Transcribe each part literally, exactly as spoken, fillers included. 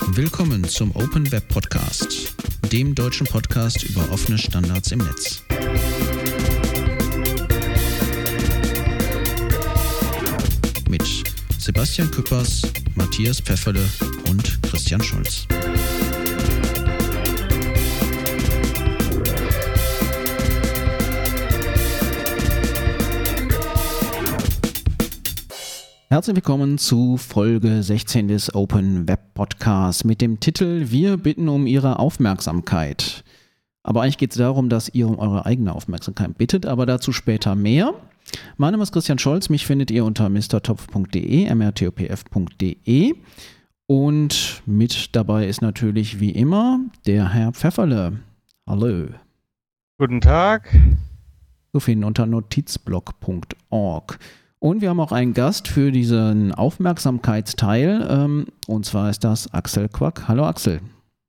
Willkommen zum Open Web Podcast, dem deutschen Podcast über offene Standards im Netz. Mit Sebastian Küppers, Matthias Pfefferle und Christian Scholz. Herzlich willkommen zu Folge sechzehn des Open Web Podcasts mit dem Titel Wir bitten um Ihre Aufmerksamkeit. Aber eigentlich geht es darum, dass ihr um eure eigene Aufmerksamkeit bittet, aber dazu später mehr. Mein Name ist Christian Scholz, mich findet ihr unter mistertopf punkt de, m r t o p f punkt de und mit dabei ist natürlich wie immer der Herr Pfefferle. Hallo. Guten Tag. Zu finden unter notizblog punkt org. Und wir haben auch einen Gast für diesen Aufmerksamkeitsteil, ähm, und zwar ist das Axel Quack. Hallo Axel.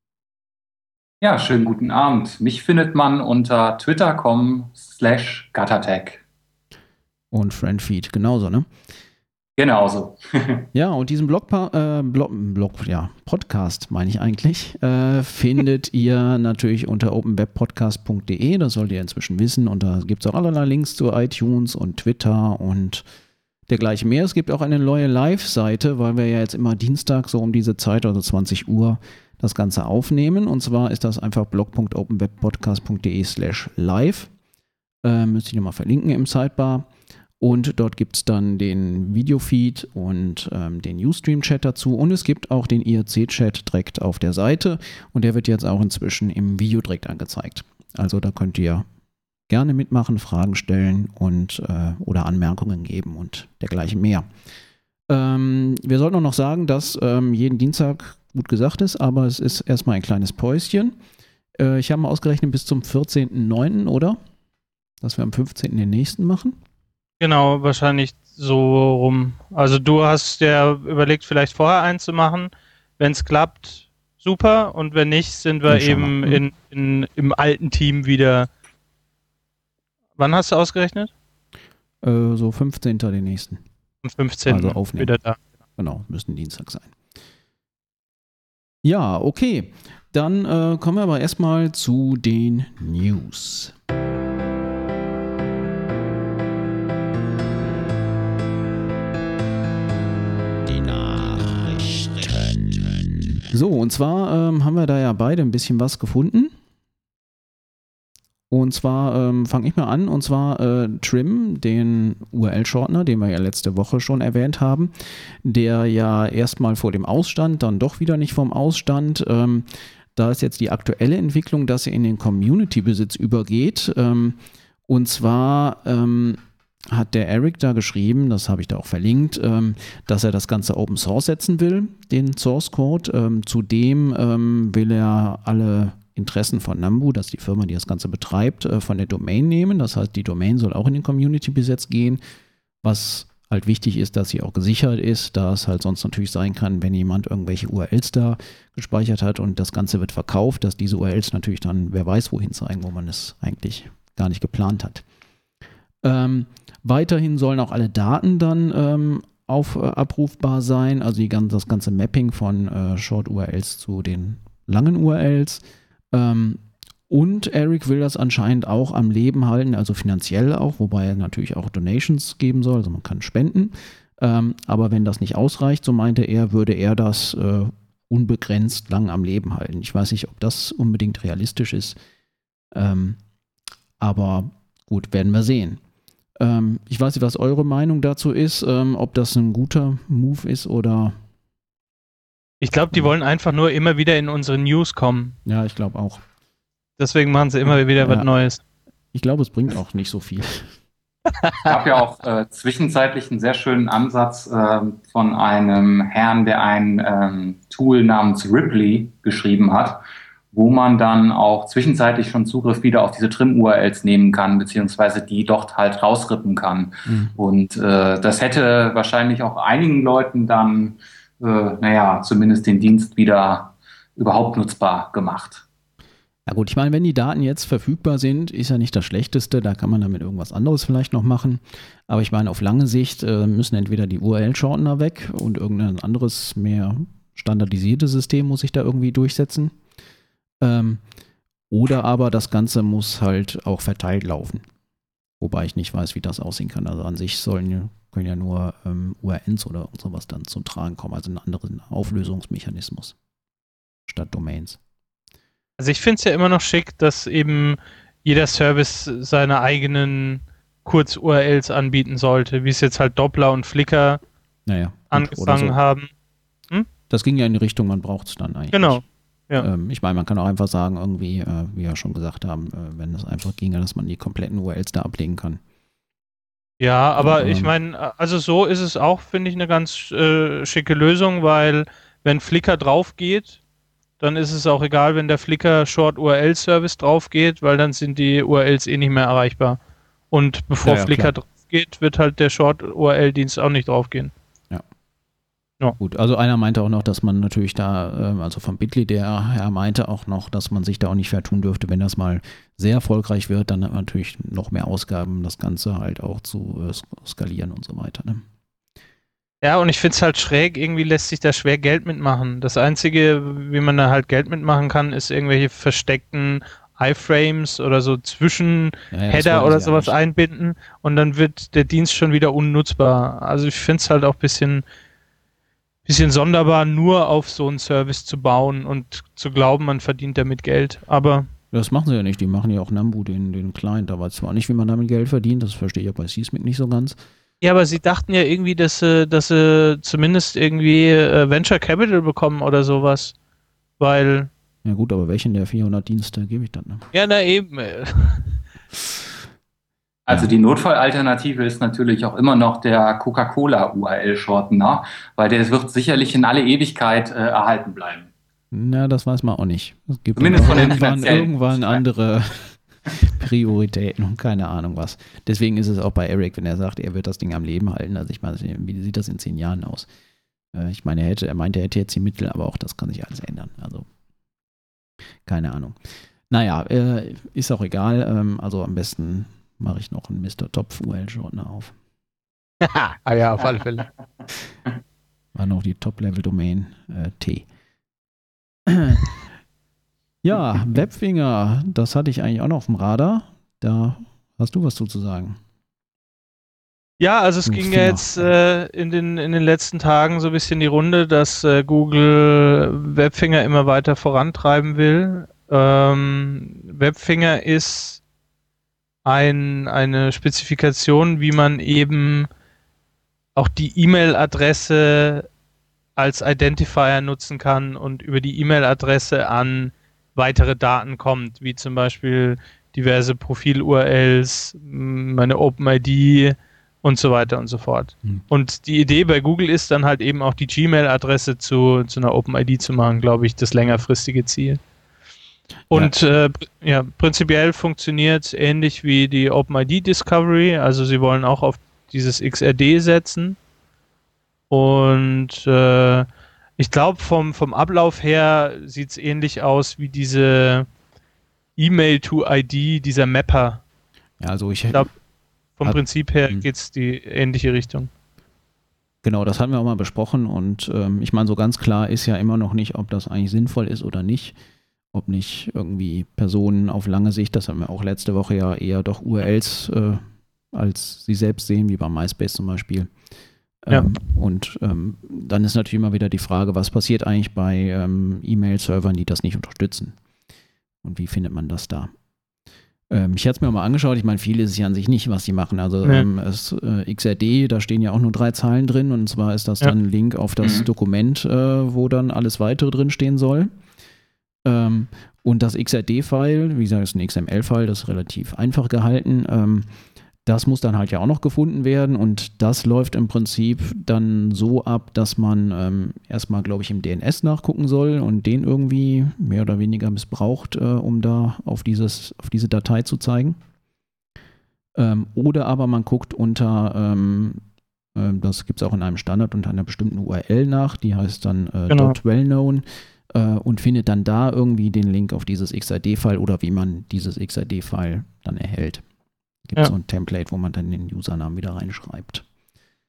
Ja, schönen guten Abend. Mich findet man unter twitter punkt com slash gattertag. Und Friendfeed genauso, ne? Genauso. Ja, und diesen Blog, äh, Blog, Blog ja, Podcast, meine ich eigentlich, äh, findet ihr natürlich unter open web podcast punkt de. Das solltet ihr inzwischen wissen. Und da gibt es auch allerlei Links zu iTunes und Twitter und dergleichen mehr. Es gibt auch eine neue Live-Seite, weil wir ja jetzt immer Dienstag so um diese Zeit, also zwanzig Uhr, das Ganze aufnehmen. Und zwar ist das einfach blog punkt open web podcast punkt de slash live. Äh, müsste ich nochmal verlinken im Sidebar. Und dort gibt es dann den Videofeed und ähm, den Ustream-Chat dazu. Und es gibt auch den I R C-Chat direkt auf der Seite. Und der wird jetzt auch inzwischen im Video direkt angezeigt. Also da könnt ihr gerne mitmachen, Fragen stellen und äh, oder Anmerkungen geben und dergleichen mehr. Ähm, wir sollten auch noch sagen, dass ähm, jeden Dienstag gut gesagt ist, aber es ist erstmal ein kleines Päuschen. Äh, ich habe mal ausgerechnet bis zum vierzehnten neunten, oder? Dass wir am fünfzehnten den nächsten machen. Genau, wahrscheinlich so rum. Also du hast ja überlegt, vielleicht vorher einen zu machen. Wenn es klappt, super. Und wenn nicht, sind wir eben in, in, im alten Team wieder. Wann hast du ausgerechnet? Äh, so fünfzehnten den nächsten. Am fünfzehnten Also aufnehmen. Wieder da. Genau, müssten Dienstag sein. Ja, okay. Dann äh, kommen wir aber erstmal zu den News. So, und zwar ähm, haben wir da ja beide ein bisschen was gefunden. Und zwar ähm, fange ich mal an, und zwar äh, Trim, den U R L-Shortener, den wir ja letzte Woche schon erwähnt haben, der ja erstmal vor dem Ausstand, dann doch wieder nicht vom Ausstand. Ähm, da ist jetzt die aktuelle Entwicklung, dass er in den Community-Besitz übergeht. Ähm, und zwar ähm, hat der Eric da geschrieben, das habe ich da auch verlinkt, ähm, dass er das Ganze Open Source setzen will, den Source Code. Ähm, zudem ähm, will er alle Interessen von Nambu, das ist die Firma, die das Ganze betreibt, äh, von der Domain nehmen. Das heißt, die Domain soll auch in den Community-Besitz gehen, was halt wichtig ist, dass sie auch gesichert ist, da es halt sonst natürlich sein kann, wenn jemand irgendwelche U R Ls da gespeichert hat und das Ganze wird verkauft, dass diese U R Ls natürlich dann, wer weiß wohin zeigen, wo man es eigentlich gar nicht geplant hat. Ähm, weiterhin sollen auch alle Daten dann ähm, auf, äh, abrufbar sein, also die ganze, das ganze Mapping von äh, Short-U R Ls zu den langen U R Ls. Ähm, und Eric will das anscheinend auch am Leben halten, also finanziell auch, wobei er natürlich auch Donations geben soll, also man kann spenden. Ähm, aber wenn das nicht ausreicht, so meinte er, würde er das äh, unbegrenzt lang am Leben halten. Ich weiß nicht, ob das unbedingt realistisch ist, ähm, aber gut, werden wir sehen. Ähm, ich weiß nicht, was eure Meinung dazu ist, ähm, ob das ein guter Move ist oder... Ich glaube, die wollen einfach nur immer wieder in unsere News kommen. Ja, ich glaube auch. Deswegen machen sie immer wieder ja. was Neues. Ich glaube, es bringt auch nicht so viel. Es gab ja auch äh, zwischenzeitlich einen sehr schönen Ansatz äh, von einem Herrn, der ein ähm, Tool namens Ripley geschrieben hat, wo man dann auch zwischenzeitlich schon Zugriff wieder auf diese Trim-U R Ls nehmen kann, beziehungsweise die dort halt rausrippen kann. Mhm. Und äh, das hätte wahrscheinlich auch einigen Leuten dann, äh, naja, zumindest den Dienst wieder überhaupt nutzbar gemacht. Ja gut, ich meine, wenn die Daten jetzt verfügbar sind, ist ja nicht das Schlechteste, da kann man damit irgendwas anderes vielleicht noch machen. Aber ich meine, auf lange Sicht äh, müssen entweder die U R L-Shortener weg und irgendein anderes mehr standardisierte System muss sich da irgendwie durchsetzen. Ähm, oder aber das Ganze muss halt auch verteilt laufen. Wobei ich nicht weiß, wie das aussehen kann. Also an sich sollen können ja nur ähm, U R Ls oder sowas dann zum Tragen kommen, also einen anderen Auflösungsmechanismus statt Domains. Also ich finde es ja immer noch schick, dass eben jeder Service seine eigenen Kurz-U R Ls anbieten sollte, wie es jetzt halt Doppler und Flickr naja, angefangen so. haben. Hm? Das ging ja in die Richtung, man braucht es dann eigentlich Genau. nicht. Ja. Ähm, ich meine, man kann auch einfach sagen, irgendwie, äh, wie wir schon gesagt haben, äh, wenn es einfach ginge, dass man die kompletten U R Ls da ablegen kann. Ja, aber ähm, ich meine, also so ist es auch, finde ich, eine ganz äh, schicke Lösung, weil wenn Flickr drauf geht, dann ist es auch egal, wenn der Flickr Short U R L Service drauf geht, weil dann sind die U R Ls eh nicht mehr erreichbar. Und bevor ja, ja, Flickr klar. drauf geht, wird halt der Short U R L Dienst auch nicht drauf gehen. Ja. Ja. Gut, also einer meinte auch noch, dass man natürlich da, ähm, also von Bitly, der Herr meinte auch noch, dass man sich da auch nicht vertun dürfte, wenn das mal sehr erfolgreich wird, dann hat man natürlich noch mehr Ausgaben, das Ganze halt auch zu äh, skalieren und so weiter. Ne? Ja, und ich finde es halt schräg, irgendwie lässt sich da schwer Geld mitmachen. Das Einzige, wie man da halt Geld mitmachen kann, ist irgendwelche versteckten iFrames oder so zwischen Ja, ja, das Header wollen oder sie sowas ja nicht. einbinden und dann wird der Dienst schon wieder unnutzbar. Also ich finde es halt auch ein bisschen, bisschen sonderbar, nur auf so einen Service zu bauen und zu glauben, man verdient damit Geld. Aber Das machen sie ja nicht, die machen ja auch Nambu, den, den Client, da weiß zwar nicht, wie man damit Geld verdient, das verstehe ich ja bei Seismic nicht so ganz. ja, aber sie dachten ja irgendwie, dass sie, dass sie zumindest irgendwie äh, Venture Capital bekommen oder sowas. Weil Ja gut, aber welchen der vierhundert Dienste gebe ich dann? Ne? ja, na eben. äh, Also die Notfallalternative ist natürlich auch immer noch der Coca-Cola-U R L-Shortener, weil der wird sicherlich in alle Ewigkeit äh, erhalten bleiben. Na, das weiß man auch nicht. Es gibt Zumindest auch von den irgendwann, finanziellen irgendwann Seiten. andere Prioritäten und keine Ahnung was. Deswegen ist es auch bei Eric, wenn er sagt, er wird das Ding am Leben halten. Also ich meine, wie sieht das in zehn Jahren aus? Äh, ich meine, er hätte, er meinte, er hätte jetzt die Mittel, aber auch das kann sich alles ändern. Also keine Ahnung. Naja, äh, ist auch egal. Ähm, also am besten mache ich noch einen Mister Topf U R L-Shortener auf. ah ja, auf alle Fälle. War noch die Top-Level-Domain äh, T. Ja, Webfinger, das hatte ich eigentlich auch noch auf dem Radar. Da hast du was zu sagen. Ja, also es Du ging Finger. ja jetzt äh, in, den, in den letzten Tagen so ein bisschen die Runde, dass äh, Google Webfinger immer weiter vorantreiben will. Ähm, Webfinger ist ein, eine Spezifikation, wie man eben auch die E-Mail-Adresse als Identifier nutzen kann und über die E-Mail-Adresse an weitere Daten kommt, wie zum Beispiel diverse Profil-U R Ls, meine OpenID und so weiter und so fort. Hm. Und die Idee bei Google ist dann halt eben auch die Gmail-Adresse zu, zu einer OpenID zu machen, glaube ich, das längerfristige Ziel. Und ja, äh, ja prinzipiell funktioniert es ähnlich wie die OpenID Discovery, also sie wollen auch auf dieses X R D setzen. Und äh, ich glaube, vom, vom Ablauf her sieht es ähnlich aus wie diese E-Mail-to-I D, dieser Mapper. Ja, also ich, ich glaube, vom hat, Prinzip her hm. geht es die ähnliche Richtung. Genau, das hatten wir auch mal besprochen und ähm, ich meine, so ganz klar ist ja immer noch nicht, ob das eigentlich sinnvoll ist oder nicht. Ob nicht irgendwie Personen auf lange Sicht, das haben wir auch letzte Woche ja eher doch U R Ls äh, als sie selbst sehen, wie bei MySpace zum Beispiel. Ja. Ähm, und ähm, dann ist natürlich immer wieder die Frage, was passiert eigentlich bei ähm, E-Mail-Servern, die das nicht unterstützen? Und wie findet man das da? Ähm, ich hatte es mir auch mal angeschaut, ich meine, viel ist es ja an sich nicht, was sie machen. Also nee. ähm, es, äh, X R D, da stehen ja auch nur drei Zeilen drin und zwar ist das ja. dann ein Link auf das mhm. Dokument, äh, wo dann alles weitere drin stehen soll. Ähm, und das X R D-File, wie gesagt, ist ein X M L-File, das ist relativ einfach gehalten. Ähm, das muss dann halt ja auch noch gefunden werden und das läuft im Prinzip dann so ab, dass man ähm, erstmal, glaube ich, im D N S nachgucken soll und den irgendwie mehr oder weniger missbraucht, äh, um da auf, dieses, auf diese Datei zu zeigen. Ähm, oder aber man guckt unter, ähm, äh, das gibt es auch in einem Standard, unter einer bestimmten U R L nach, die heißt dann äh, genau. .wellknown. Und findet dann da irgendwie den Link auf dieses X R D-File oder wie man dieses X R D-File dann erhält. Gibt es ja. so ein Template, wo man dann den Usernamen wieder reinschreibt.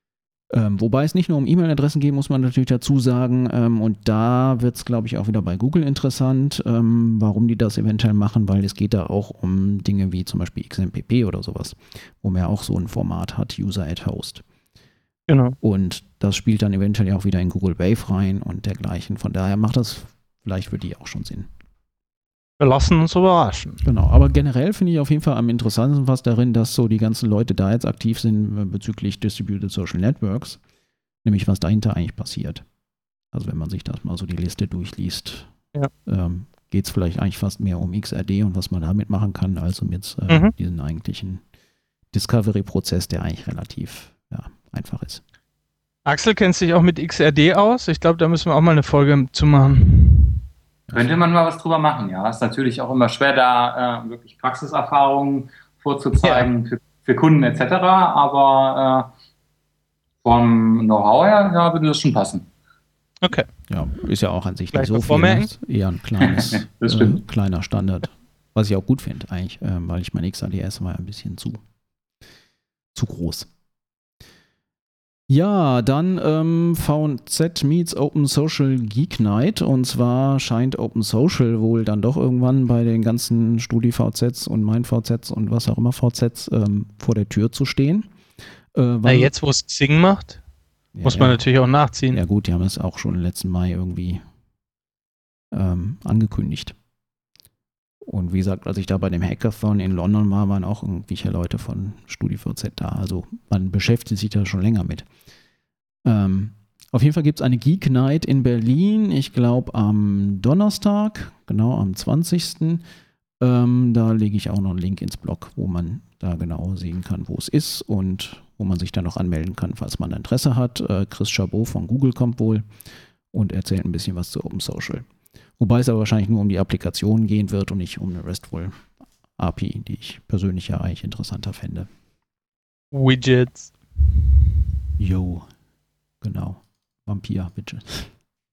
Ähm, wobei es nicht nur um E-Mail-Adressen geht, muss man natürlich dazu sagen, ähm, und da wird es, glaube ich, auch wieder bei Google interessant, ähm, warum die das eventuell machen, weil es geht da auch um Dinge wie zum Beispiel X M P P oder sowas, wo man ja auch so ein Format hat, User at Host. Genau. Und das spielt dann eventuell auch wieder in Google Wave rein und dergleichen. Von daher macht das vielleicht für die auch schon Sinn. Wir lassen uns überraschen. Genau, aber generell finde ich auf jeden Fall am interessantesten was darin, dass so die ganzen Leute da jetzt aktiv sind bezüglich Distributed Social Networks, nämlich was dahinter eigentlich passiert. Also wenn man sich das mal so die Liste durchliest, ja. ähm, geht es vielleicht eigentlich fast mehr um X R D und was man damit machen kann, als um jetzt äh, mhm. diesen eigentlichen Discovery-Prozess, der eigentlich relativ ja, einfach ist. Axel, kennst du dich auch mit X R D aus? Ich glaube, da müssen wir auch mal eine Folge zu machen. Könnte man mal was drüber machen, ja. Ist natürlich auch immer schwer, da äh, wirklich Praxiserfahrungen vorzuzeigen ja. für, für Kunden et cetera. Aber äh, vom Know-how her ja, würde das schon passen. Okay. Ja, ist ja auch an sich Gleich nicht so viel. Ist eher ein kleines, äh, kleiner Standard. Was ich auch gut finde eigentlich, äh, weil ich mein X R D S war ein bisschen zu, zu groß. Ja, dann ähm, V Z meets Open Social Geek Night, und zwar scheint Open Social wohl dann doch irgendwann bei den ganzen StudiVZs und MeinVZs und was auch immer V Zs ähm, vor der Tür zu stehen. Äh, Na, jetzt, wo es Xing macht, ja, muss man ja. natürlich auch nachziehen. Ja gut, die haben es auch schon letzten Mai irgendwie ähm, angekündigt. Und wie gesagt, als ich da bei dem Hackathon in London war, waren auch irgendwelche Leute von StudiVZ da. Also man beschäftigt sich da schon länger mit. Ähm, auf jeden Fall gibt es eine Geek Night in Berlin, ich glaube am Donnerstag, genau am zwanzigsten Ähm, da lege ich auch noch einen Link ins Blog, wo man da genau sehen kann, wo es ist und wo man sich dann noch anmelden kann, falls man Interesse hat. Äh, Chris Chabot von Google kommt wohl und erzählt ein bisschen was zu Open Social. Wobei es aber wahrscheinlich nur um die Applikation gehen wird und nicht um eine RESTful A P I, die ich persönlich ja eigentlich interessanter fände. Widgets. Jo, genau. Vampir-Widgets.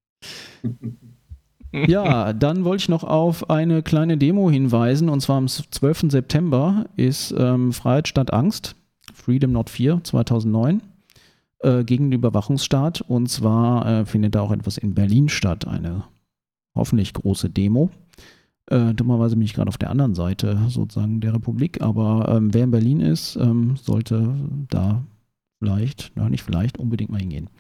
Ja, dann wollte ich noch auf eine kleine Demo hinweisen, und zwar am zwölften September ist ähm, Freiheit statt Angst, Freedom Not Fear zweitausendneun, äh, gegen den Überwachungsstaat, und zwar äh, findet da auch etwas in Berlin statt, eine hoffentlich große Demo. Äh, dummerweise bin ich gerade auf der anderen Seite sozusagen der Republik, aber ähm, wer in Berlin ist, ähm, sollte da vielleicht, na nicht vielleicht, unbedingt mal hingehen.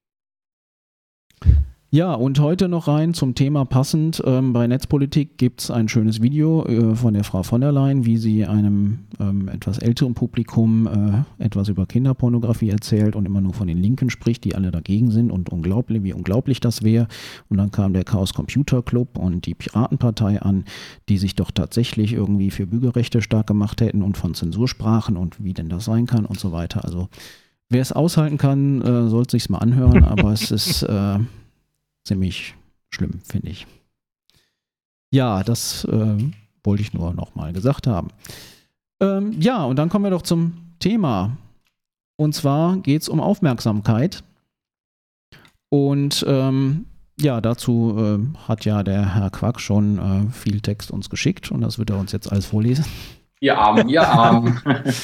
Ja, und heute noch rein zum Thema passend. Ähm, bei Netzpolitik gibt es ein schönes Video äh, von der Frau von der Leyen, wie sie einem ähm, etwas älteren Publikum äh, etwas über Kinderpornografie erzählt und immer nur von den Linken spricht, die alle dagegen sind und unglaublich, wie unglaublich das wäre. Und dann kam der Chaos Computer Club und die Piratenpartei an, die sich doch tatsächlich irgendwie für Bürgerrechte stark gemacht hätten und von Zensur sprachen und wie denn das sein kann und so weiter. Also wer es aushalten kann, äh, sollte sich's mal anhören, aber es ist äh, ziemlich schlimm, finde ich. Ja, das äh, wollte ich nur nochmal gesagt haben. Ähm, ja, und dann kommen wir doch zum Thema. Und zwar geht es um Aufmerksamkeit. Und ähm, ja, dazu äh, hat ja der Herr Quack schon äh, viel Text uns geschickt und das wird er uns jetzt alles vorlesen. Ihr Armen, ihr Armen.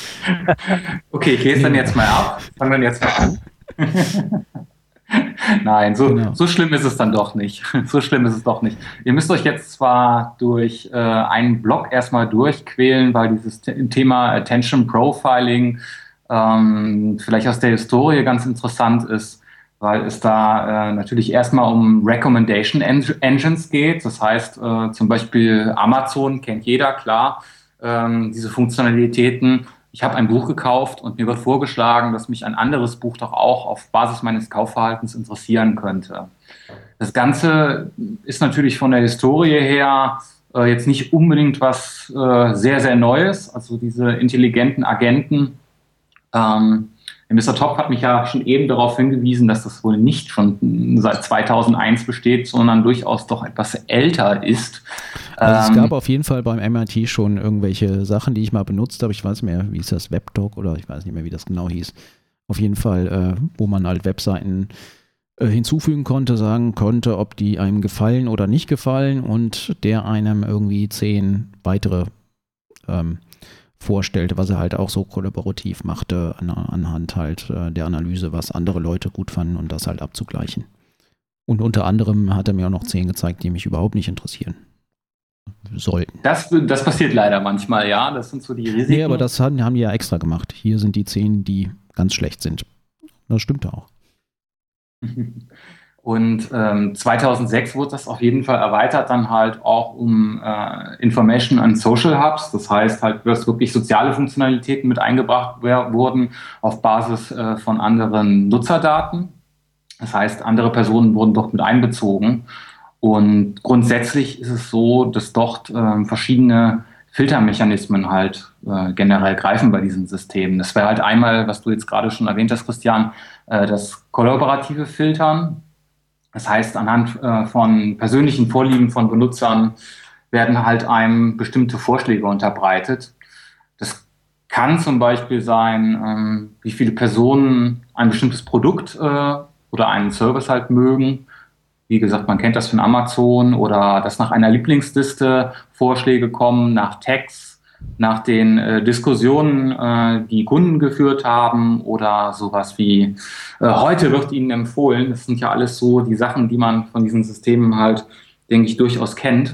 Okay, ich lese dann jetzt mal ab. Fangen dann jetzt mal an. Nein, so, genau. so schlimm ist es dann doch nicht. So schlimm ist es doch nicht. Ihr müsst euch jetzt zwar durch äh, einen Blog erstmal durchquälen, weil dieses Thema Attention Profiling ähm, vielleicht aus der Historie ganz interessant ist, weil es da äh, natürlich erstmal um Recommendation Engines geht. Das heißt, äh, zum Beispiel Amazon kennt jeder, klar, ähm, diese Funktionalitäten. Ich habe ein Buch gekauft und mir wird vorgeschlagen, dass mich ein anderes Buch doch auch auf Basis meines Kaufverhaltens interessieren könnte. Das Ganze ist natürlich von der Historie her äh, jetzt nicht unbedingt was äh, sehr, sehr Neues. Also diese intelligenten Agenten. Ähm, Mister Top hat mich ja schon eben darauf hingewiesen, dass das wohl nicht schon seit zweitausendeins besteht, sondern durchaus doch etwas älter ist. Also es gab auf jeden Fall beim M I T schon irgendwelche Sachen, die ich mal benutzt habe. Ich weiß nicht mehr, wie ist das, WebDoc oder ich weiß nicht mehr, wie das genau hieß. Auf jeden Fall, äh, wo man halt Webseiten äh, hinzufügen konnte, sagen konnte, ob die einem gefallen oder nicht gefallen und der einem irgendwie zehn weitere ähm, vorstellte, was er halt auch so kollaborativ machte an, anhand halt äh, der Analyse, was andere Leute gut fanden und das halt abzugleichen. Und unter anderem hat er mir auch noch zehn gezeigt, die mich überhaupt nicht interessieren sollten. Das, das passiert leider manchmal, ja. Das sind so die Risiken. Nee, aber das haben, haben die ja extra gemacht. Hier sind die zehn, die ganz schlecht sind. Das stimmt auch. Und ähm, zweitausendsechs wurde das auf jeden Fall erweitert, dann halt auch um äh, Information and Social Hubs. Das heißt halt, dass wirklich soziale Funktionalitäten mit eingebracht wurden auf Basis äh, von anderen Nutzerdaten. Das heißt, andere Personen wurden dort mit einbezogen. Und grundsätzlich ist es so, dass dort äh, verschiedene Filtermechanismen halt äh, generell greifen bei diesen Systemen. Das wäre halt einmal, was du jetzt gerade schon erwähnt hast, Christian, äh, das kollaborative Filtern. Das heißt, anhand äh, von persönlichen Vorlieben von Benutzern werden halt einem bestimmte Vorschläge unterbreitet. Das kann zum Beispiel sein, ähm, wie viele Personen ein bestimmtes Produkt äh, oder einen Service halt mögen. Wie gesagt, man kennt das von Amazon, oder dass nach einer Lieblingsliste Vorschläge kommen, nach Tags, nach den äh, Diskussionen, äh, die Kunden geführt haben, oder sowas wie äh, heute wird Ihnen empfohlen. Das sind ja alles so die Sachen, die man von diesen Systemen halt, denke ich, durchaus kennt.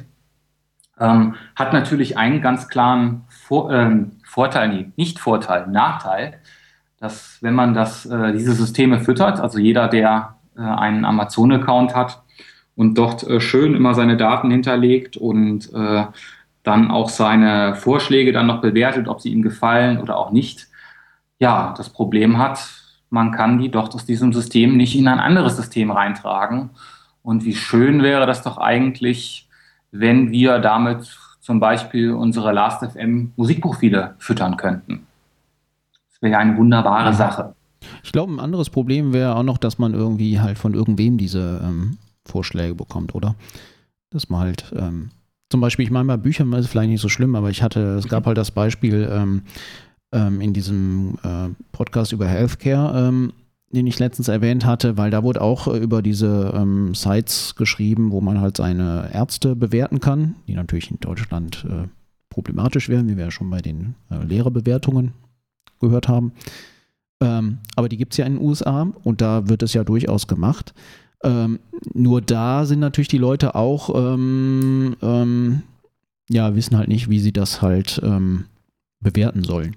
Ähm, hat natürlich einen ganz klaren Vor- äh, Vorteil, nee, nicht Vorteil, Nachteil, dass wenn man das, äh, diese Systeme füttert, also jeder, der äh, einen Amazon-Account hat und dort äh, schön immer seine Daten hinterlegt und äh, dann auch seine Vorschläge dann noch bewertet, ob sie ihm gefallen oder auch nicht, ja, das Problem hat, man kann die dort aus diesem System nicht in ein anderes System reintragen. Und wie schön wäre das doch eigentlich, wenn wir damit zum Beispiel unsere Last F M Musikprofile füttern könnten. Das wäre ja eine wunderbare Sache. Ich glaube, ein anderes Problem wäre auch noch, dass man irgendwie halt von irgendwem diese ähm, Vorschläge bekommt, oder? Dass man halt ähm, zum Beispiel, ich meine, bei Büchern ist es vielleicht nicht so schlimm, aber ich hatte, es gab halt das Beispiel ähm, ähm, in diesem äh, Podcast über Healthcare, ähm, den ich letztens erwähnt hatte, weil da wurde auch äh, über diese ähm, Sites geschrieben, wo man halt seine Ärzte bewerten kann, die natürlich in Deutschland äh, problematisch wären, wie wir ja schon bei den äh, Lehrerbewertungen gehört haben. Ähm, aber die gibt es ja in den U S A und da wird es ja durchaus gemacht. Ähm, nur da sind natürlich die Leute auch, ähm, ähm, ja, wissen halt nicht, wie sie das halt ähm, bewerten sollen.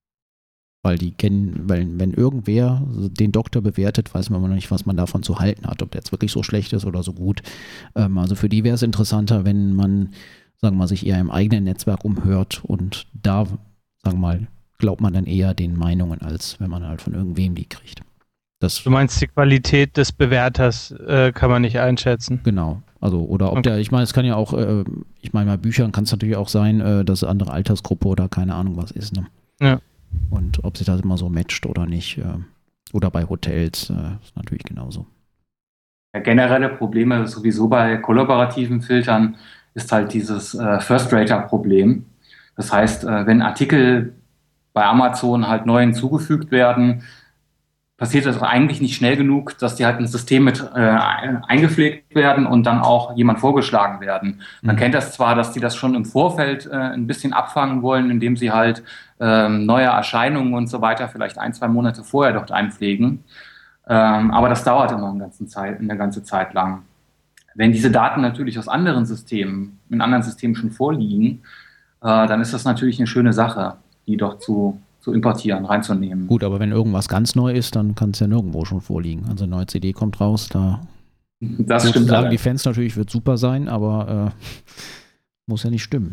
Weil die kennen, weil wenn irgendwer den Doktor bewertet, weiß man noch nicht, was man davon zu halten hat, ob der jetzt wirklich so schlecht ist oder so gut. Ähm, also für die wäre es interessanter, wenn man, sagen wir mal, sich eher im eigenen Netzwerk umhört und da, sagen wir mal, glaubt man dann eher den Meinungen, als wenn man halt von irgendwem die kriegt. Das, du meinst, die Qualität des Bewerters äh, kann man nicht einschätzen? Genau. Also, oder ob okay. der, ich meine, es kann ja auch, äh, ich meine, bei Büchern kann es natürlich auch sein, äh, dass eine andere Altersgruppe oder keine Ahnung was ist, ne? Ja. Und ob sich das immer so matcht oder nicht. Äh, oder bei Hotels äh, ist natürlich genauso. Ja, generelle Probleme sowieso bei kollaborativen Filtern ist halt dieses äh, First-Rater-Problem. Das heißt, äh, wenn Artikel bei Amazon halt neu hinzugefügt werden, passiert das eigentlich nicht schnell genug, dass die halt ins System mit äh, eingepflegt werden und dann auch jemand vorgeschlagen werden. Man mhm. kennt das zwar, dass die das schon im Vorfeld äh, ein bisschen abfangen wollen, indem sie halt ähm, neue Erscheinungen und so weiter vielleicht ein, zwei Monate vorher dort einpflegen. Ähm, aber das dauert immer eine ganze Zeit, eine ganze Zeit lang. Wenn diese Daten natürlich aus anderen Systemen, in anderen Systemen schon vorliegen, äh, dann ist das natürlich eine schöne Sache, die dort zu zu importieren, reinzunehmen. Gut, aber wenn irgendwas ganz neu ist, dann kann es ja nirgendwo schon vorliegen. Also eine neue C D kommt raus, da das stimmt sagen die Fans natürlich, wird super sein, aber äh, muss ja nicht stimmen.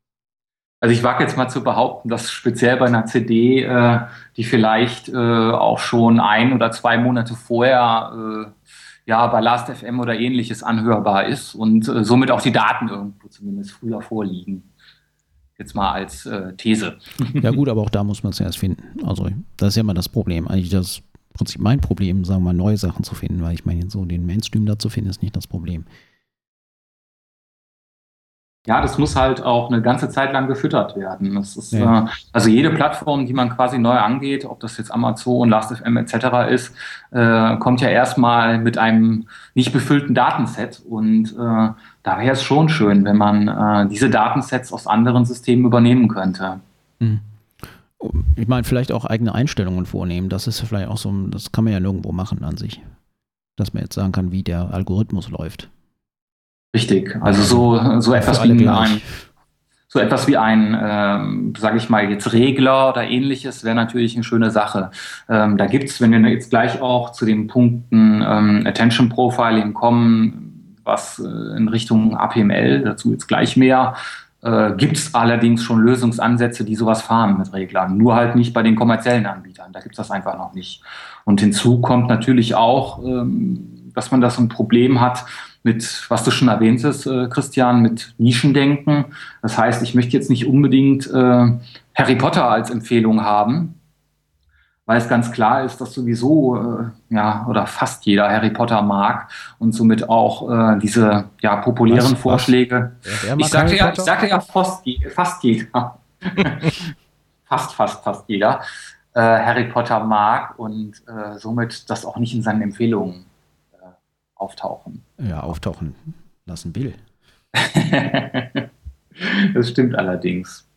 Also ich wage jetzt mal zu behaupten, dass speziell bei einer C D, äh, die vielleicht äh, auch schon ein oder zwei Monate vorher äh, ja bei Last F M oder ähnliches anhörbar ist und äh, somit auch die Daten irgendwo zumindest früher vorliegen. Jetzt mal als äh, These. Ja gut, aber auch da muss man es erst finden. Also das ist ja immer das Problem. Eigentlich das Prinzip mein Problem, sagen wir mal, neue Sachen zu finden, weil ich meine, so den Mainstream da zu finden, ist nicht das Problem. Ja, das muss halt auch eine ganze Zeit lang gefüttert werden. Das ist, ja. äh, also jede Plattform, die man quasi neu angeht, ob das jetzt Amazon, Last F M et cetera ist, äh, kommt ja erstmal mit einem nicht befüllten Datenset. Und äh, da wäre es schon schön, wenn man äh, diese Datensets aus anderen Systemen übernehmen könnte. Hm. Ich meine, vielleicht auch eigene Einstellungen vornehmen. Das ist vielleicht auch so, das kann man ja nirgendwo machen an sich. Dass man jetzt sagen kann, wie der Algorithmus läuft. Richtig, also so, so etwas wie gleich. ein, so etwas wie ein, ähm, sage ich mal jetzt Regler oder ähnliches wäre natürlich eine schöne Sache. Ähm, da gibt's, wenn wir jetzt gleich auch zu den Punkten ähm, Attention Profiling kommen, was äh, in Richtung A P M L, dazu jetzt gleich mehr, äh, gibt's allerdings schon Lösungsansätze, die sowas fahren mit Reglern, nur halt nicht bei den kommerziellen Anbietern, da gibt's das einfach noch nicht. Und hinzu kommt natürlich auch, ähm, dass man da so ein Problem hat, mit, was du schon erwähnt hast, äh, Christian, mit Nischendenken. Das heißt, ich möchte jetzt nicht unbedingt äh, Harry Potter als Empfehlung haben, weil es ganz klar ist, dass sowieso äh, ja oder fast jeder Harry Potter mag und somit auch äh, diese ja populären was, Vorschläge. Was? Wer, wer ich sagte ja, ich sagte ja fast, fast jeder, fast fast fast jeder äh, Harry Potter mag und äh, somit das auch nicht in seinen Empfehlungen auftauchen. Ja, auftauchen lassen will. Das stimmt allerdings.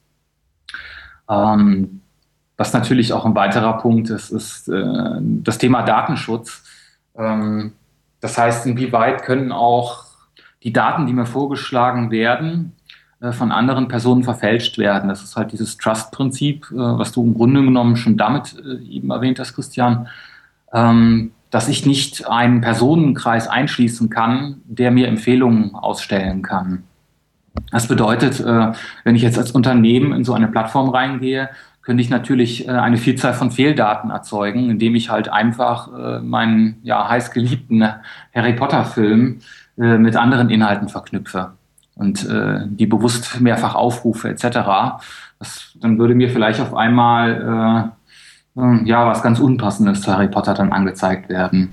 Ähm, was natürlich auch ein weiterer Punkt ist, ist äh, das Thema Datenschutz. Ähm, das heißt, inwieweit können auch die Daten, die mir vorgeschlagen werden, äh, von anderen Personen verfälscht werden. Das ist halt dieses Trust-Prinzip, äh, was du im Grunde genommen schon damit äh, eben erwähnt hast, Christian. Ähm, dass ich nicht einen Personenkreis einschließen kann, der mir Empfehlungen ausstellen kann. Das bedeutet, wenn ich jetzt als Unternehmen in so eine Plattform reingehe, könnte ich natürlich eine Vielzahl von Fehldaten erzeugen, indem ich halt einfach meinen ja, heißgeliebten Harry Potter-Film mit anderen Inhalten verknüpfe und die bewusst mehrfach aufrufe et cetera. Das, dann würde mir vielleicht auf einmal ja, was ganz Unpassendes zu Harry Potter dann angezeigt werden.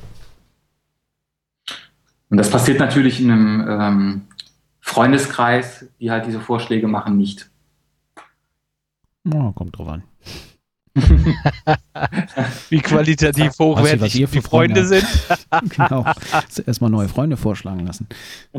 Und das passiert natürlich in einem ähm, Freundeskreis, die halt diese Vorschläge machen, nicht. Oh, kommt drauf an. Wie qualitativ hochwertig was ihr die Freunde, Freunde sind. Genau. Erstmal neue Freunde vorschlagen lassen.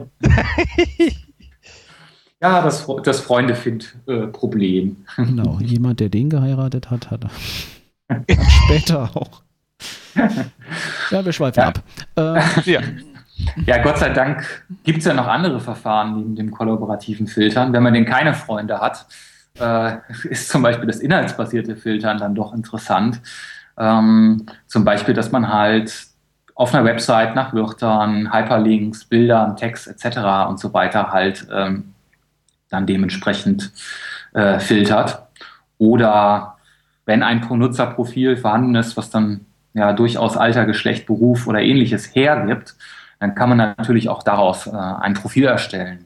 Ja, das, das Freunde-Find-Problem. Äh, genau. Jemand, der den geheiratet hat, hat er. Später auch. Ja, wir schweifen ja. ab. Äh, ja. ja, Gott sei Dank gibt es ja noch andere Verfahren neben dem kollaborativen Filtern. Wenn man denn keine Freunde hat, äh, ist zum Beispiel das inhaltsbasierte Filtern dann doch interessant. Ähm, zum Beispiel, dass man halt auf einer Website nach Wörtern, Hyperlinks, Bildern, Text et cetera und so weiter halt ähm, dann dementsprechend äh, filtert. Oder wenn ein Nutzerprofil vorhanden ist, was dann ja durchaus Alter, Geschlecht, Beruf oder ähnliches hergibt, dann kann man natürlich auch daraus äh, ein Profil erstellen.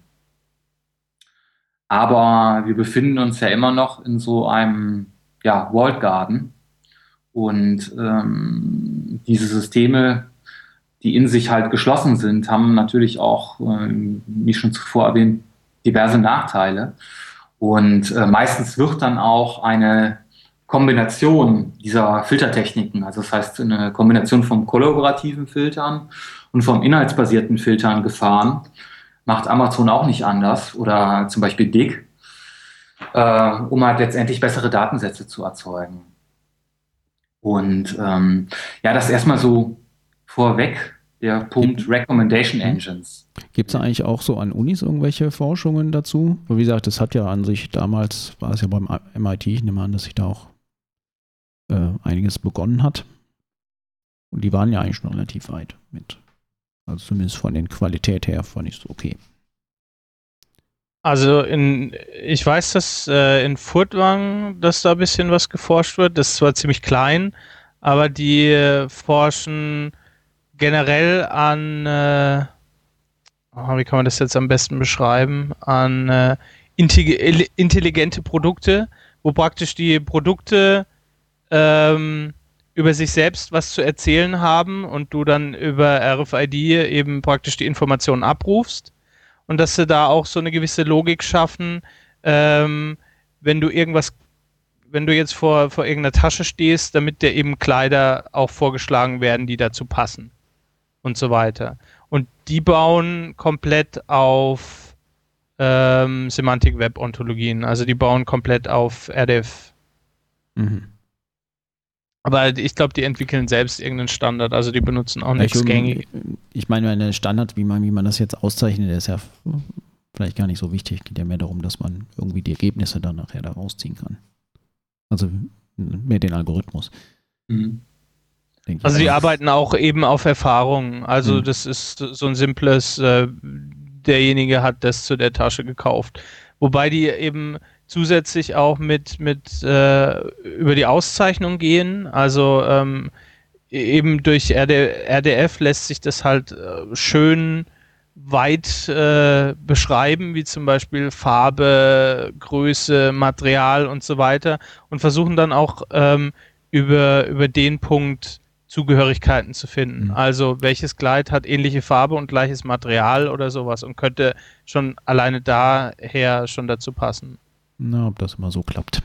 Aber wir befinden uns ja immer noch in so einem ja, Walled Garden und ähm, diese Systeme, die in sich halt geschlossen sind, haben natürlich auch, äh, wie schon zuvor erwähnt, diverse Nachteile. Und äh, meistens wird dann auch eine Kombination dieser Filtertechniken, also das heißt eine Kombination vom kollaborativen Filtern und vom inhaltsbasierten Filtern gefahren, macht Amazon auch nicht anders oder zum Beispiel Digg, äh, um halt letztendlich bessere Datensätze zu erzeugen. Und ähm, ja, das erstmal so vorweg, der Punkt Recommendation Engines. Gibt es eigentlich auch so an Unis irgendwelche Forschungen dazu? Wie gesagt, das hat ja an sich damals, war es ja beim M I T, ich nehme an, dass sich da auch äh, einiges begonnen hat. Und die waren ja eigentlich schon relativ weit mit. Also zumindest von der Qualität her fand ich es okay. Also in, ich weiß, dass äh, in Furtwang, dass da ein bisschen was geforscht wird. Das ist zwar ziemlich klein, aber die äh, forschen generell an, äh, oh, wie kann man das jetzt am besten beschreiben, an äh, intelligente Produkte, wo praktisch die Produkte ähm, über sich selbst was zu erzählen haben und du dann über R F I D eben praktisch die Informationen abrufst und dass sie da auch so eine gewisse Logik schaffen, ähm, wenn du irgendwas, wenn du jetzt vor, vor irgendeiner Tasche stehst, damit dir eben Kleider auch vorgeschlagen werden, die dazu passen und so weiter. Und die bauen komplett auf ähm, Semantic Web Ontologien, also die bauen komplett auf R D F Mhm. Aber ich glaube, die entwickeln selbst irgendeinen Standard, also die benutzen auch nichts gängig. Ich meine, eine Standard, wie man, wie man das jetzt auszeichnet, ist ja vielleicht gar nicht so wichtig. Geht ja mehr darum, dass man irgendwie die Ergebnisse dann nachher da rausziehen kann. Also mehr den Algorithmus. Mhm. Also die arbeiten auch eben auf Erfahrung. Also mhm. das ist so ein simples, äh, derjenige hat das zu der Tasche gekauft. Wobei die eben zusätzlich auch mit, mit äh, über die Auszeichnung gehen. Also ähm, eben durch R D, R D F lässt sich das halt äh, schön weit äh, beschreiben, wie zum Beispiel Farbe, Größe, Material und so weiter, und versuchen dann auch ähm, über, über den Punkt Zugehörigkeiten zu finden. Mhm. Also welches Kleid hat ähnliche Farbe und gleiches Material oder sowas und könnte schon alleine daher schon dazu passen. Na, ob das immer so klappt.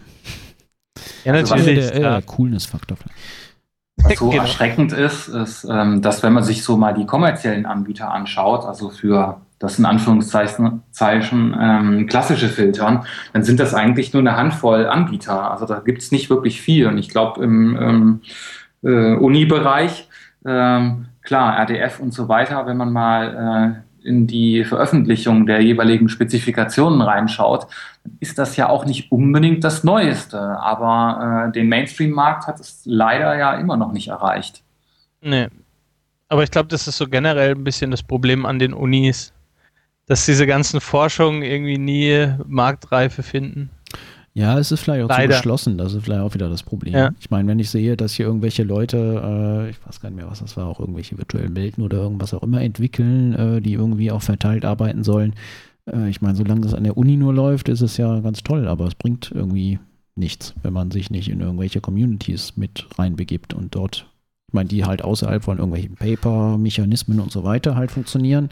Ja, natürlich. Also der, der, der Coolness-Faktor. Was so genau. erschreckend ist, ist, ähm, dass wenn man sich so mal die kommerziellen Anbieter anschaut, also für das in Anführungszeichen Zeichen, ähm, klassische Filtern, dann sind das eigentlich nur eine Handvoll Anbieter. Also da gibt es nicht wirklich viel. Und ich glaube, im ähm, äh, Uni-Bereich, ähm, klar, R D F und so weiter, wenn man mal äh, in die Veröffentlichung der jeweiligen Spezifikationen reinschaut, ist das ja auch nicht unbedingt das Neueste. Aber äh, den Mainstream-Markt hat es leider ja immer noch nicht erreicht. Nee. Aber ich glaube, das ist so generell ein bisschen das Problem an den Unis, dass diese ganzen Forschungen irgendwie nie Marktreife finden. Ja, es ist vielleicht auch Leider. zu geschlossen, das ist vielleicht auch wieder das Problem. Ja. Ich meine, wenn ich sehe, dass hier irgendwelche Leute, äh, ich weiß gar nicht mehr, was das war, auch irgendwelche virtuellen Welten oder irgendwas auch immer entwickeln, äh, die irgendwie auch verteilt arbeiten sollen. Äh, ich meine, solange das an der Uni nur läuft, ist es ja ganz toll, aber es bringt irgendwie nichts, wenn man sich nicht in irgendwelche Communities mit reinbegibt und dort, ich meine, die halt außerhalb von irgendwelchen Paper, Mechanismen und so weiter halt funktionieren.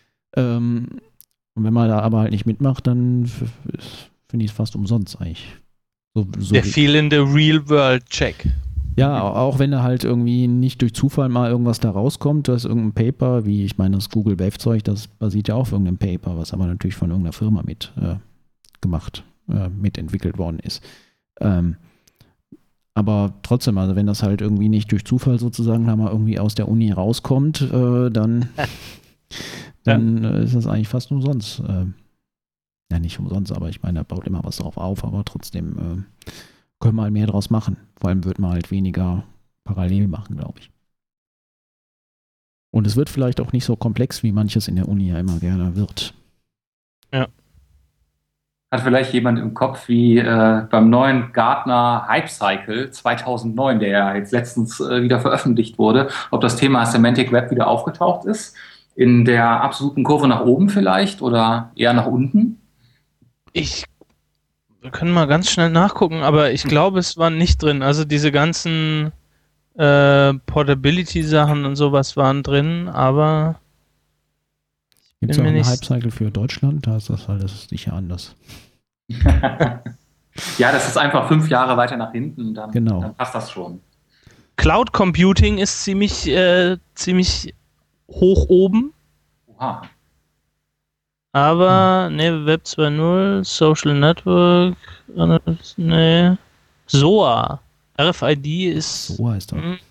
Ähm, und wenn man da aber halt nicht mitmacht, dann f- finde ich es fast umsonst eigentlich. So, so Der fehlende Real-World-Check. Ja, auch wenn da halt irgendwie nicht durch Zufall mal irgendwas da rauskommt, da ist irgendein Paper, wie ich meine, das Google Wave-Zeug, das basiert ja auf irgendeinem Paper, was aber natürlich von irgendeiner Firma mit äh, gemacht, äh, mitentwickelt worden ist. Ähm, aber trotzdem, also wenn das halt irgendwie nicht durch Zufall sozusagen da mal irgendwie aus der Uni rauskommt, äh, dann, dann äh, ist das eigentlich fast umsonst. Äh, ja, nicht umsonst, aber ich meine, da baut immer was drauf auf, aber trotzdem äh, können wir halt mehr draus machen. Vor allem wird man halt weniger parallel machen, glaube ich. Und es wird vielleicht auch nicht so komplex, wie manches in der Uni ja immer gerne wird. Ja. Hat vielleicht jemand im Kopf, wie äh, beim neuen Gartner Hype Cycle zweitausendneun, der ja jetzt letztens äh, wieder veröffentlicht wurde, ob das Thema Semantic Web wieder aufgetaucht ist? In der absoluten Kurve nach oben vielleicht oder eher nach unten? Ich, wir können mal ganz schnell nachgucken, aber ich glaube, es war nicht drin. Also diese ganzen äh, Portability-Sachen und sowas waren drin, aber gibt es auch einen Hype-Cycle für Deutschland? Da ist das alles sicher anders. Ja, das ist einfach fünf Jahre weiter nach hinten, dann, genau. dann passt das schon. Cloud Computing ist ziemlich, äh, ziemlich hoch oben. Oha. Aber, hm. ne, Web zwei Punkt null, Social Network, ne, S O A. R F I D ist... S O A ist doch. Hm.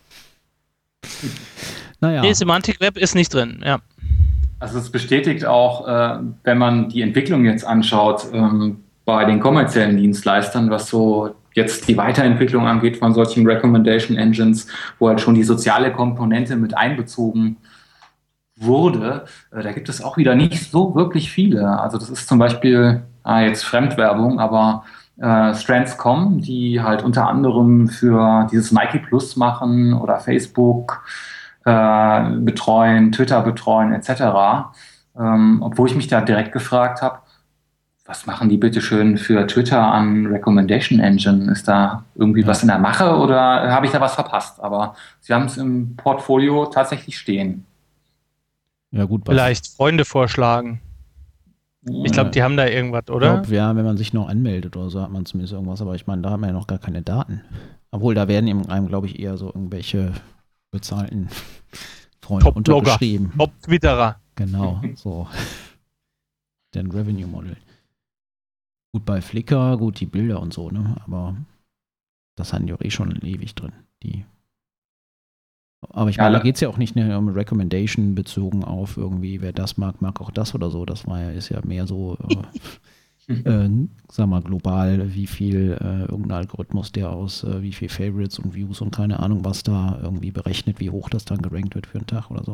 Naja. Nee, Semantic Web ist nicht drin, ja. Also es bestätigt auch, äh, wenn man die Entwicklung jetzt anschaut, ähm, bei den kommerziellen Dienstleistern, was so jetzt die Weiterentwicklung angeht von solchen Recommendation Engines, wo halt schon die soziale Komponente mit einbezogen wurde, äh, da gibt es auch wieder nicht so wirklich viele. Also das ist zum Beispiel, ah, jetzt Fremdwerbung, aber äh, Strands Punkt com, die halt unter anderem für dieses Nike Plus machen oder Facebook äh, betreuen, Twitter betreuen et cetera. Ähm, obwohl ich mich da direkt gefragt habe, was machen die bitte schön für Twitter an Recommendation Engine? Ist da irgendwie ja. was in der Mache oder habe ich da was verpasst? Aber sie haben es im Portfolio tatsächlich stehen. Ja, gut. Vielleicht Freunde vorschlagen. Ich glaube, die haben da irgendwas, oder? Ich glaube, ja, wenn man sich noch anmeldet oder so, hat man zumindest irgendwas. Aber ich meine, da haben wir ja noch gar keine Daten. Obwohl, da werden einem, glaube ich, eher so irgendwelche bezahlten Freunde Top-Blogger, untergeschrieben. Top-Twitterer. Genau, so. Den Revenue-Model. Gut, bei Flickr, gut, die Bilder und so, ne? Aber das hatten die auch eh schon ewig drin. Die Aber ich Ja, meine, da alle- geht es ja auch nicht nur um Recommendation bezogen auf irgendwie, wer das mag, mag auch das oder so. Das war ja, ist ja mehr so, äh, äh, sag mal, global, wie viel äh, irgendein Algorithmus, der aus äh, wie viel Favorites und Views und keine Ahnung, was da irgendwie berechnet, wie hoch das dann gerankt wird für einen Tag oder so.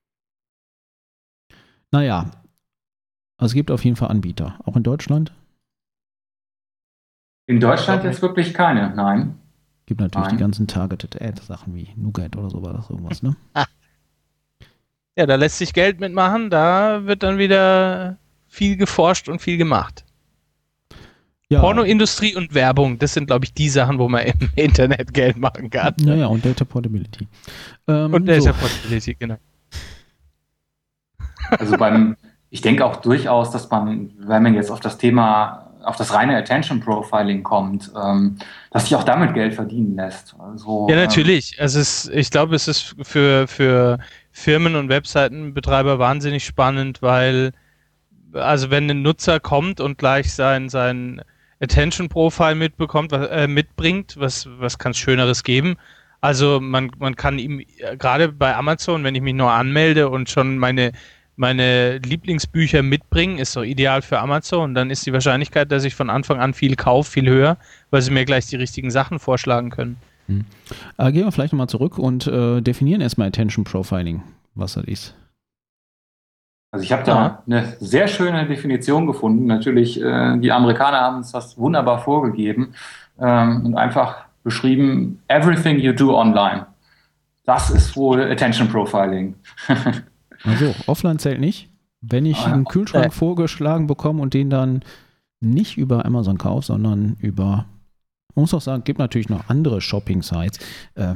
Naja, also es gibt auf jeden Fall Anbieter, auch in Deutschland. In Deutschland jetzt wirklich keine, nein. Gibt natürlich Nein. die ganzen Targeted Ad Sachen wie Nougat oder so war das irgendwas, ne? Ja, da lässt sich Geld mitmachen, da wird dann wieder viel geforscht und viel gemacht. Ja, Pornoindustrie und Werbung, das sind, glaube ich, die Sachen, wo man im Internet Geld machen kann. naja, und Data Portability. Ähm, Und Data so. Portability, genau. Also beim, ich denke auch durchaus, dass man, wenn man jetzt auf das Thema, auf das reine Attention Profiling kommt, ähm, dass sich auch damit Geld verdienen lässt. Also, Ja, natürlich. Es ist, ich glaube, es ist für, für Firmen und Webseitenbetreiber wahnsinnig spannend, weil, also wenn ein Nutzer kommt und gleich sein, sein Attention Profile mitbekommt, was, äh, mitbringt, was, was kann es Schöneres geben? Also man, man kann ihm, äh, gerade bei Amazon, wenn ich mich nur anmelde und schon meine, meine Lieblingsbücher mitbringen, ist doch ideal für Amazon. Dann ist die Wahrscheinlichkeit, dass ich von Anfang an viel kaufe, viel höher, weil sie mir gleich die richtigen Sachen vorschlagen können. Hm. Aber gehen wir vielleicht nochmal zurück und äh, definieren erstmal Attention Profiling, was das ist. Also ich habe da Ja. eine sehr schöne Definition gefunden. Natürlich, äh, die Amerikaner haben uns das wunderbar vorgegeben ähm, und einfach beschrieben, everything you do online. Das ist wohl Attention Profiling. Also, offline zählt nicht. Wenn ich einen Kühlschrank Äh. vorgeschlagen bekomme und den dann nicht über Amazon kaufe, sondern über, man muss auch sagen, gibt natürlich noch andere Shopping-Sites. Äh,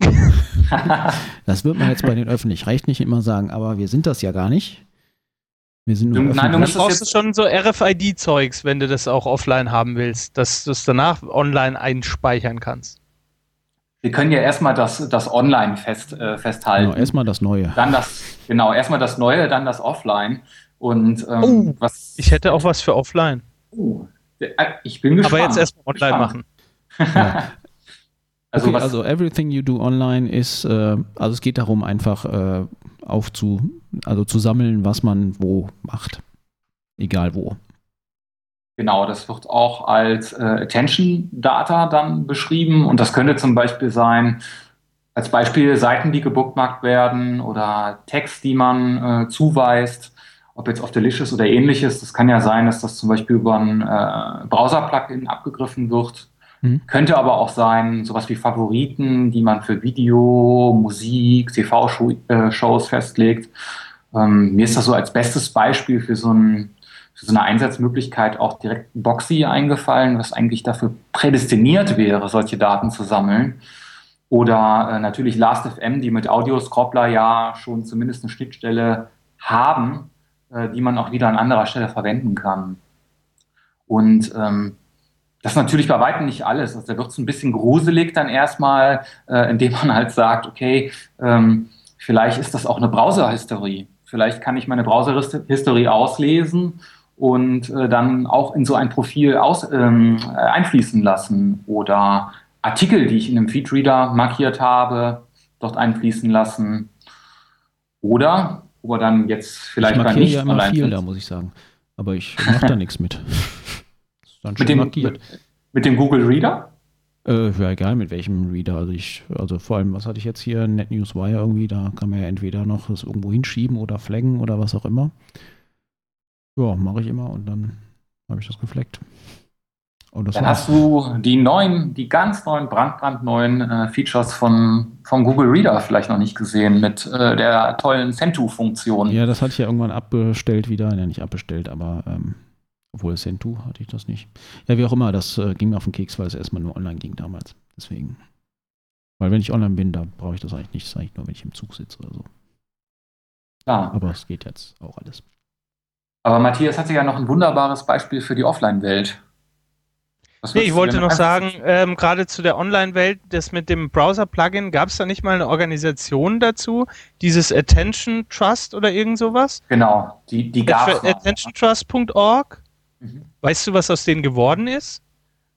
das wird man jetzt bei den Öffentlich-Rechtlichen immer sagen, aber wir sind das ja gar nicht. Wir sind nur Nein, du Du musst öffentlich. das brauchst schon so R F I D-Zeugs, wenn du das auch offline haben willst, dass du es danach online einspeichern kannst. Wir können ja erstmal das, das Online fest, äh, festhalten. Genau, erstmal das Neue. Dann das, genau, erstmal das Neue, dann das Offline. Und ähm, Oh, was. Ich hätte auch was für offline. Oh, äh, ich bin gespannt. Aber jetzt erstmal online Gespannt. machen. Ja. Also, Okay, was, also everything you do online ist, äh, also es geht darum, einfach äh, aufzu, also zu sammeln, was man wo macht. Egal wo. genau, das wird auch als äh, Attention Data dann beschrieben. Und das könnte zum Beispiel sein, als Beispiel Seiten, die gebookmarkt werden oder Text, die man äh, zuweist, ob jetzt auf Delicious oder ähnliches. Das kann ja sein, dass das zum Beispiel über ein äh, Browser-Plugin abgegriffen wird. Hm. Könnte aber auch sein, sowas wie Favoriten, die man für Video, Musik, T V-Shows festlegt. Ähm, mir ist das so als bestes Beispiel für so, ein, für so eine Einsatzmöglichkeit auch direkt Boxy eingefallen, was eigentlich dafür prädestiniert wäre, solche Daten zu sammeln. Oder äh, natürlich Last F M, die mit Audio-Scrobbler ja schon zumindest eine Schnittstelle haben, äh, die man auch wieder an anderer Stelle verwenden kann. Und ähm, das ist natürlich bei weitem nicht alles. Also da wird es ein bisschen gruselig dann erstmal, äh, indem man halt sagt, okay, ähm, vielleicht ist das auch eine Browser-History. Vielleicht kann ich meine Browser-History auslesen und äh, dann auch in so ein Profil aus, ähm, einfließen lassen. Oder Artikel, die ich in einem Feedreader markiert habe, dort einfließen lassen. Oder, wo wir dann jetzt vielleicht ich bei markiere nicht ja immer online viel, sind. da muss ich sagen. Aber ich mache da nichts mit. Ist dann Mit schon dem, markiert. mit, mit dem Google Reader? Äh, ja, egal mit welchem Reader. Also ich, also vor allem, was hatte ich jetzt hier? NetNewsWire irgendwie, da kann man ja entweder noch das irgendwo hinschieben oder flaggen oder was auch immer. Ja, mache ich immer und dann habe ich das gefleckt. Und das Dann war's. hast du die neuen, die ganz neuen, brandbrandneuen äh, Features von, vom Google Reader vielleicht noch nicht gesehen mit äh, der tollen Send-To-Funktion. Ja, das hatte ich ja irgendwann abbestellt wieder. Ja, nicht abbestellt, aber ähm, obwohl Send-To hatte ich das nicht. Ja, wie auch immer, das äh, ging mir auf den Keks, weil es erstmal nur online ging damals. Deswegen. Weil wenn ich online bin, da brauche ich das eigentlich nicht. Das ist eigentlich nur, wenn ich im Zug sitze oder so. Klar. Aber es geht jetzt auch alles. Aber Matthias hatte ja noch ein wunderbares Beispiel für die Offline-Welt. Was Nee, würdest ich du wollte denn noch einfach- sagen, ähm, gerade zu der Online-Welt, das mit dem Browser-Plugin, gab es da nicht mal eine Organisation dazu? Dieses Attention Trust oder irgend sowas? Genau, die, die gab es. attention trust punkt org? Mhm. Weißt du, was aus denen geworden ist?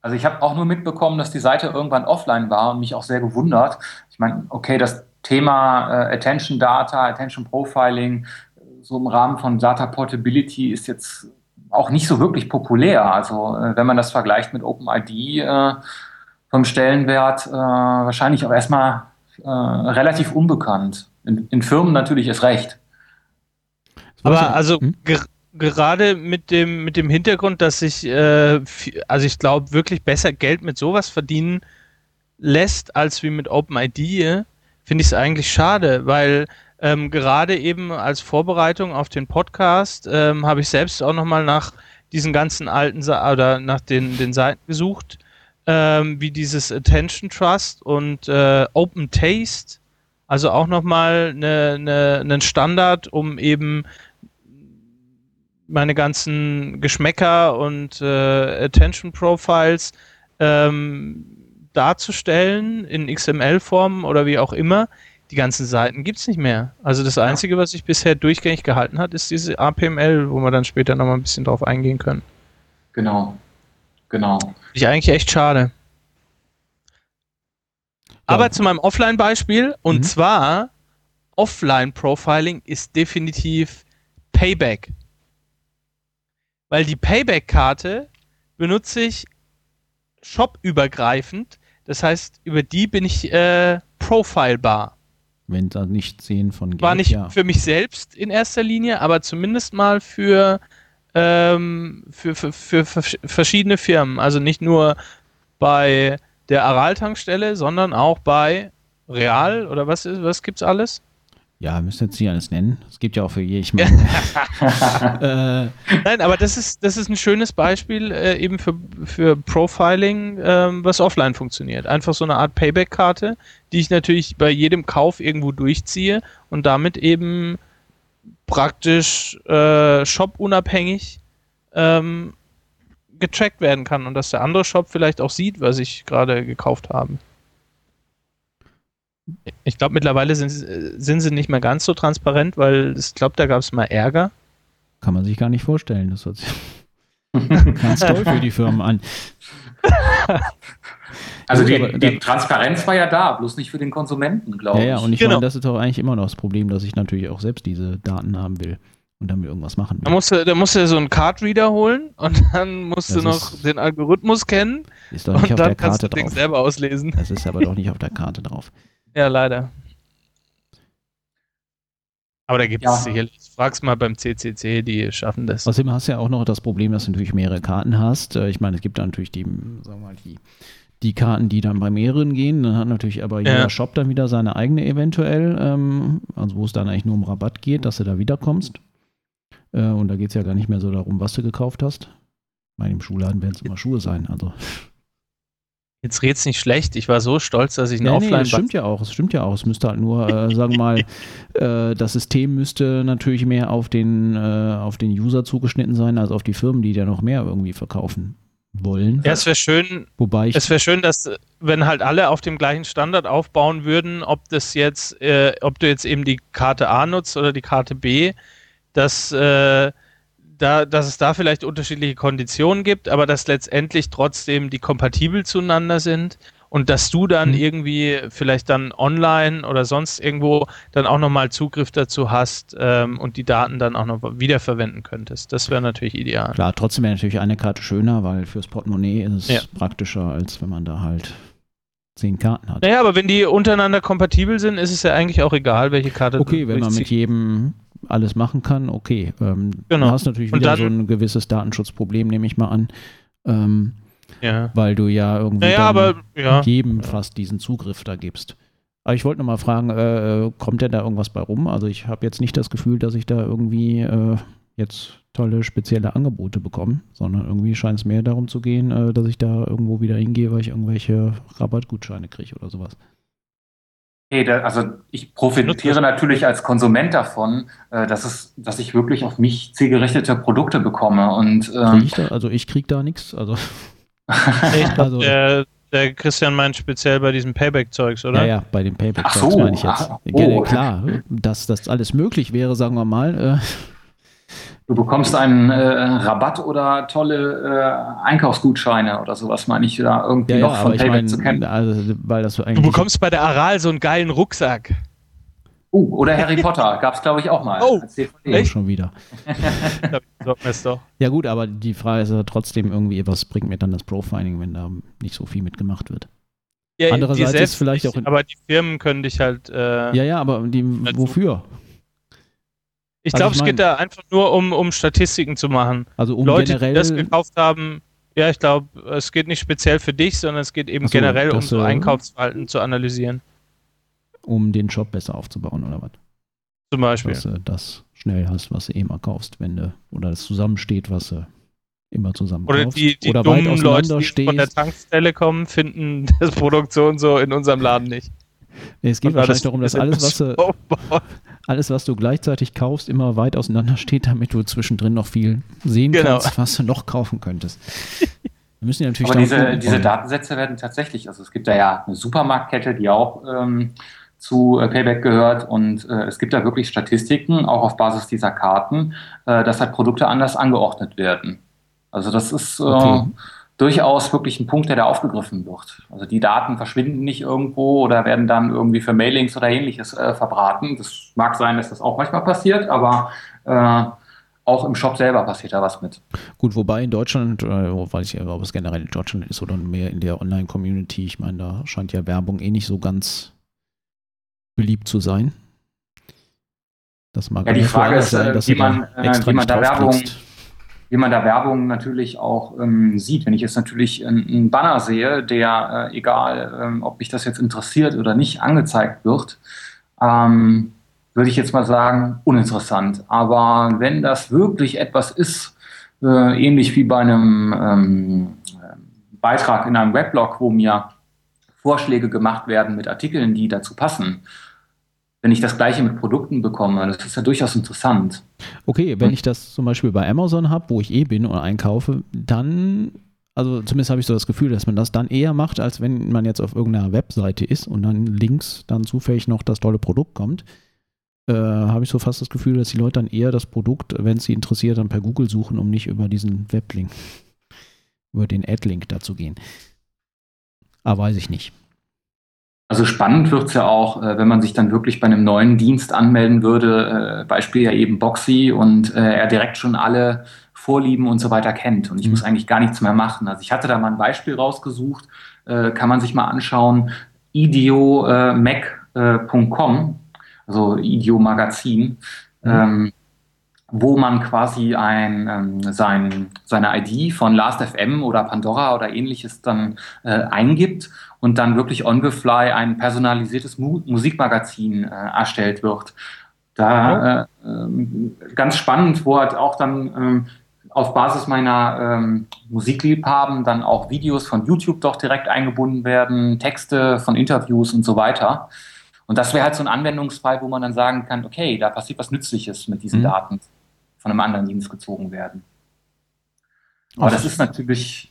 Also ich habe auch nur mitbekommen, dass die Seite irgendwann offline war und mich auch sehr gewundert. Ich meine, okay, das Thema äh, Attention Data, Attention Profiling, so im Rahmen von Data Portability ist jetzt auch nicht so wirklich populär. Also äh, wenn man das vergleicht mit OpenID äh, vom Stellenwert, äh, wahrscheinlich auch erstmal äh, relativ unbekannt. In, in Firmen natürlich erst recht. Aber also hm? ger gerade mit dem mit dem Hintergrund, dass sich, äh, also ich glaube, wirklich besser Geld mit sowas verdienen lässt, als wie mit OpenID, finde ich es eigentlich schade, weil ähm, gerade eben als Vorbereitung auf den Podcast ähm, habe ich selbst auch nochmal nach diesen ganzen alten Sa oder nach den, den Seiten gesucht, ähm, wie dieses Attention Trust und äh, Open Taste, also auch nochmal eine, eine, einen Standard, um eben meine ganzen Geschmäcker und äh, Attention Profiles ähm, darzustellen in X M L-Form oder wie auch immer. Die ganzen Seiten gibt es nicht mehr. Also das Einzige, was sich bisher durchgängig gehalten hat, ist diese A P M L, wo wir dann später nochmal ein bisschen drauf eingehen können. Genau, genau. Finde ich eigentlich echt schade. Ja. Aber zu meinem Offline-Beispiel, und mhm. zwar Offline-Profiling ist definitiv Payback. Weil die Payback-Karte benutze ich shopübergreifend. Das heißt, über die bin ich äh, profilbar. Wenn da nicht sehen von Geld, War nicht ja. für mich selbst in erster Linie, aber zumindest mal für, ähm, für, für, für, für verschiedene Firmen. Also nicht nur bei der Aral-Tankstelle, sondern auch bei Real oder was ist, was gibt's alles? Ja, müsst ihr jetzt nicht alles nennen. Es gibt ja auch für je, ich meine. äh, Nein, aber das ist, das ist ein schönes Beispiel äh, eben für, für Profiling, ähm, was offline funktioniert. Einfach so eine Art Payback-Karte, die ich natürlich bei jedem Kauf irgendwo durchziehe und damit eben praktisch äh, shop-unabhängig ähm, getrackt werden kann und dass der andere Shop vielleicht auch sieht, was ich gerade gekauft habe. Ich glaube, mittlerweile sind, sind sie nicht mehr ganz so transparent, weil ich glaube, da gab es mal Ärger. Kann man sich gar nicht vorstellen. Das hört sich ganz toll für die Firmen an. Also die, die Transparenz war ja da, bloß nicht für den Konsumenten, glaube ich. Ja, ja, und ich genau. meine, das ist doch eigentlich immer noch das Problem, dass ich natürlich auch selbst diese Daten haben will und damit irgendwas machen will. Da musst du, da musst du so einen Card-Reader holen und dann musst das du noch den Algorithmus kennen ist doch nicht und auf dann der Karte kannst du den drauf. selber auslesen. Das ist aber doch nicht auf der Karte drauf. Ja, leider. Aber da gibt es Ja. sicherlich, frag's mal beim C C C, die schaffen das. Außerdem hast du ja auch noch das Problem, dass du natürlich mehrere Karten hast. Ich meine, es gibt da natürlich die, sagen wir mal, die, die Karten, die dann bei mehreren gehen. Dann hat natürlich aber jeder Ja. Shop dann wieder seine eigene eventuell, ähm, also wo es dann eigentlich nur um Rabatt geht, dass du da wiederkommst. Äh, und da geht es ja gar nicht mehr so darum, was du gekauft hast. Ich meine, im Schuhladen werden es immer Schuhe sein, also... Jetzt red's nicht schlecht. Ich war so stolz, dass ich einen Nee, Offline... nee, das stimmt ja auch. Es stimmt ja auch. Es müsste halt nur, äh, sagen wir mal, äh, das System müsste natürlich mehr auf den, äh, auf den User zugeschnitten sein, als auf die Firmen, die da noch mehr irgendwie verkaufen wollen. Ja, es wäre schön, Wobei ich, es wäre schön, dass, wenn halt alle auf dem gleichen Standard aufbauen würden, ob das jetzt, äh, ob du jetzt eben die Karte A nutzt oder die Karte B, dass, äh, da, dass es da vielleicht unterschiedliche Konditionen gibt, aber dass letztendlich trotzdem die kompatibel zueinander sind und dass du dann Mhm. irgendwie vielleicht dann online oder sonst irgendwo dann auch nochmal Zugriff dazu hast ähm, und die Daten dann auch noch wiederverwenden könntest. Das wäre natürlich ideal. klar, trotzdem wäre natürlich eine Karte schöner, weil fürs Portemonnaie ist es Ja. praktischer, als wenn man da halt zehn Karten hat. Naja, aber wenn die untereinander kompatibel sind, ist es ja eigentlich auch egal, welche Karte Okay, du wenn man mit durchziehst. jedem alles machen kann, okay. Ähm, Genau. Du hast natürlich Und wieder dann- so ein gewisses Datenschutzproblem, nehme ich mal an, ähm, Ja. weil du ja irgendwie Naja, dann aber ja. jedem fast diesen Zugriff da gibst. Aber ich wollte noch mal fragen, äh, kommt denn da irgendwas bei rum? Also ich habe jetzt nicht das Gefühl, dass ich da irgendwie äh, jetzt tolle spezielle Angebote bekomme, sondern irgendwie scheint es mehr darum zu gehen, äh, dass ich da irgendwo wieder hingehe, weil ich irgendwelche Rabattgutscheine kriege oder sowas. Hey, da, also ich profitiere natürlich als Konsument davon, äh, dass es, dass ich wirklich auf mich zielgerichtete Produkte bekomme. Und Krieg ähm, ich da, also ich kriege da nichts. Also, Ich glaub, also der, der Christian meint speziell bei diesem Payback-Zeugs, oder? ja, ja, bei den Payback Ach so, meine ich jetzt. ah, Ja, oh. klar, dass das alles möglich wäre, sagen wir mal, Du bekommst einen äh, Rabatt oder tolle äh, Einkaufsgutscheine oder sowas, meine ich da irgendwie ja, noch ja, von aber ich Payback mein, zu kennen. Also, weil das Du eigentlich bekommst bei der Aral so einen geilen Rucksack. Uh, oder Harry Potter, gab es glaube ich auch mal Oh, als D V D. oh, schon wieder. doch. Ja gut, aber die Frage ist ja trotzdem irgendwie, was bringt mir dann das Profiling, wenn da nicht so viel mitgemacht wird? Ja, Andererseits ist vielleicht nicht, auch... In, aber die Firmen können dich halt... Äh, ja, ja, aber die, wofür? Ich Also glaube, ich es mein, geht da einfach nur um, um Statistiken zu machen. Also um Leute, generell, die das gekauft haben, ja, ich glaube, es geht nicht speziell für dich, sondern es geht eben so, generell das, um so äh, Einkaufsverhalten zu analysieren. Um den Shop besser aufzubauen oder was? Zum Beispiel. Dass du das schnell hast, was du eh mal kaufst, wenn du, oder das zusammensteht, was du immer zusammen oder kaufst. Die, die oder dummen weit Leute, die stehst. von der Tankstelle kommen, finden das Produktion so in unserem Laden nicht. Nee, es geht Und wahrscheinlich darum, dass alles was, du, aufbauen. alles, was du gleichzeitig kaufst, immer weit auseinander steht, damit du zwischendrin noch viel sehen Genau. kannst, was du noch kaufen könntest. Wir müssen ja natürlich Aber diese, gucken, diese Datensätze werden tatsächlich, also es gibt da ja eine Supermarktkette, die auch ähm, zu äh, Payback gehört und äh, es gibt da wirklich Statistiken, auch auf Basis dieser Karten, äh, dass halt Produkte anders angeordnet werden. Also das ist äh, Okay. durchaus wirklich ein Punkt, der da aufgegriffen wird. Also die Daten verschwinden nicht irgendwo oder werden dann irgendwie für Mailings oder ähnliches äh, verbraten. Das mag sein, dass das auch manchmal passiert, aber äh, auch im Shop selber passiert da was mit. Gut, wobei in Deutschland, äh, weiß ich ja, ob es generell in Deutschland ist oder mehr in der Online-Community, ich meine, da scheint ja Werbung eh nicht so ganz beliebt zu sein. Das mag ja, die Frage ist, sein, dass wie du man, da extra wie man nicht da Werbung, draufklickst. wie man da Werbung natürlich auch ähm, sieht. Wenn ich jetzt natürlich einen Banner sehe, der, äh, egal ähm, ob mich das jetzt interessiert oder nicht, angezeigt wird, ähm, würde ich jetzt mal sagen, uninteressant. Aber wenn das wirklich etwas ist, äh, ähnlich wie bei einem ähm, Beitrag in einem Weblog, wo mir Vorschläge gemacht werden mit Artikeln, die dazu passen, wenn ich das Gleiche mit Produkten bekomme, das ist ja durchaus interessant. Okay, wenn hm. ich das zum Beispiel bei Amazon habe, wo ich eh bin und einkaufe, dann, also zumindest habe ich so das Gefühl, dass man das dann eher macht, als wenn man jetzt auf irgendeiner Webseite ist und dann links dann zufällig noch das tolle Produkt kommt. Äh, habe ich so fast das Gefühl, dass die Leute dann eher das Produkt, wenn es sie interessiert, dann per Google suchen, um nicht über diesen Weblink, über den Ad-Link da zu gehen. Aber weiß ich nicht. Also spannend wird es ja auch, wenn man sich dann wirklich bei einem neuen Dienst anmelden würde, Beispiel ja eben Boxy, und er direkt schon alle Vorlieben und so weiter kennt und ich mhm. muss eigentlich gar nichts mehr machen. Also ich hatte da mal ein Beispiel rausgesucht, kann man sich mal anschauen, idiomac punkt com, also Idio Magazin, mhm. ähm, wo man quasi ein, ähm, sein, seine I D von Last F M oder Pandora oder ähnliches dann äh, eingibt und dann wirklich on the fly ein personalisiertes Mu- Musikmagazin äh, erstellt wird. Da äh, äh, ganz spannend, wo halt auch dann ähm, auf Basis meiner ähm, Musikliebhaben dann auch Videos von YouTube doch direkt eingebunden werden, Texte von Interviews und so weiter. Und das wäre halt so ein Anwendungsfall, wo man dann sagen kann, okay, da passiert was Nützliches mit diesen mhm. Daten von einem anderen Dienst gezogen werden. Aber das ist natürlich,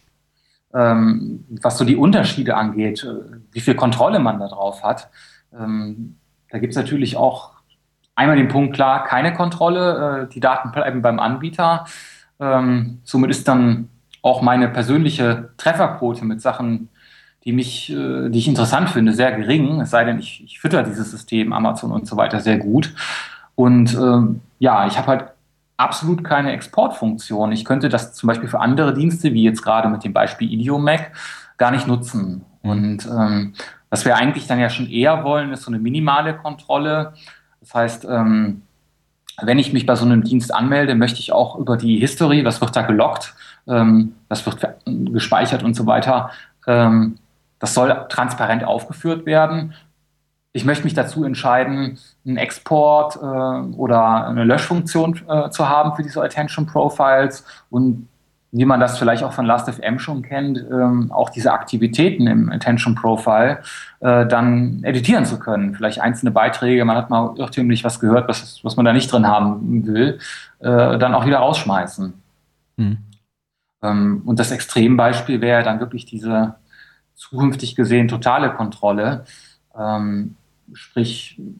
ähm, was so die Unterschiede angeht, äh, wie viel Kontrolle man da drauf hat. Ähm, da gibt es natürlich auch einmal den Punkt, klar, keine Kontrolle, äh, die Daten bleiben beim Anbieter. Ähm, somit ist dann auch meine persönliche Trefferquote mit Sachen, die mich, äh, die ich interessant finde, sehr gering. Es sei denn, ich, ich fütter dieses System, Amazon und so weiter, sehr gut. Und ähm, ja, ich habe halt absolut keine Exportfunktion. Ich könnte das zum Beispiel für andere Dienste, wie jetzt gerade mit dem Beispiel Idiomac, gar nicht nutzen. Mhm. Und ähm, was wir eigentlich dann ja schon eher wollen, ist so eine minimale Kontrolle. Das heißt, ähm, wenn ich mich bei so einem Dienst anmelde, möchte ich auch über die History, was wird da geloggt, ähm, was wird gespeichert und so weiter, ähm, das soll transparent aufgeführt werden. Ich möchte mich dazu entscheiden, einen Export äh, oder eine Löschfunktion äh, zu haben für diese Attention Profiles und wie man das vielleicht auch von Last F M schon kennt, ähm, auch diese Aktivitäten im Attention Profile äh, dann editieren zu können. Vielleicht einzelne Beiträge, man hat mal irrtümlich was gehört, was, was man da nicht drin haben will, äh, dann auch wieder rausschmeißen. Mhm. Ähm, und das Extrembeispiel wäre dann wirklich diese zukünftig gesehen totale Kontrolle. Ähm, Sprich,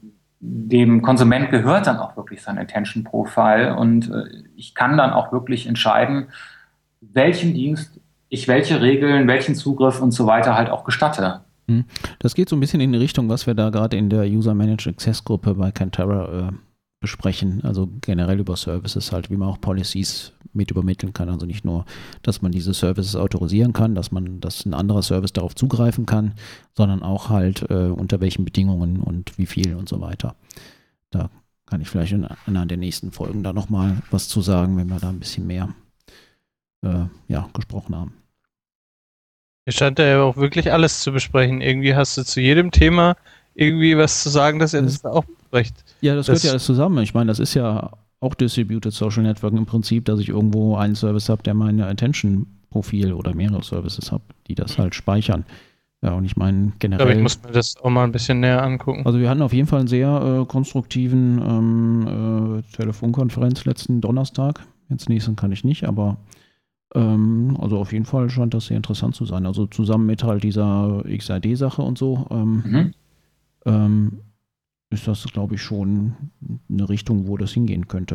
dem Konsument gehört dann auch wirklich sein Attention Profile und äh, ich kann dann auch wirklich entscheiden, welchen Dienst ich welche Regeln, welchen Zugriff und so weiter halt auch gestatte. Das geht so ein bisschen in die Richtung, was wir da gerade in der User-Managed Access-Gruppe bei Cantera äh, besprechen, also generell über Services halt, wie man auch Policies mit übermitteln kann, also nicht nur, dass man diese Services autorisieren kann, dass man, dass ein anderer Service darauf zugreifen kann, sondern auch halt äh, unter welchen Bedingungen und wie viel und so weiter. Da kann ich vielleicht in einer der nächsten Folgen da nochmal was zu sagen, wenn wir da ein bisschen mehr äh, ja, gesprochen haben. Hier scheint ja auch wirklich alles zu besprechen. Irgendwie hast du zu jedem Thema irgendwie was zu sagen, dass ihr das, das auch besprecht. Ja, das, das gehört ja alles zusammen. Ich meine, das ist ja auch Distributed Social Networking im Prinzip, dass ich irgendwo einen Service habe, der meine Attention-Profil oder mehrere Services hat, die das halt speichern. Ja, und ich meine generell... Ich glaube, ich muss mir das auch mal ein bisschen näher angucken. Also wir hatten auf jeden Fall einen sehr äh, konstruktiven ähm, äh, Telefonkonferenz letzten Donnerstag. Jetzt nächsten kann ich nicht, aber also auf jeden Fall scheint das sehr interessant zu sein. Also zusammen mit halt dieser X I D-Sache und so ähm, mhm. ähm, ist das, glaube ich, schon eine Richtung, wo das hingehen könnte.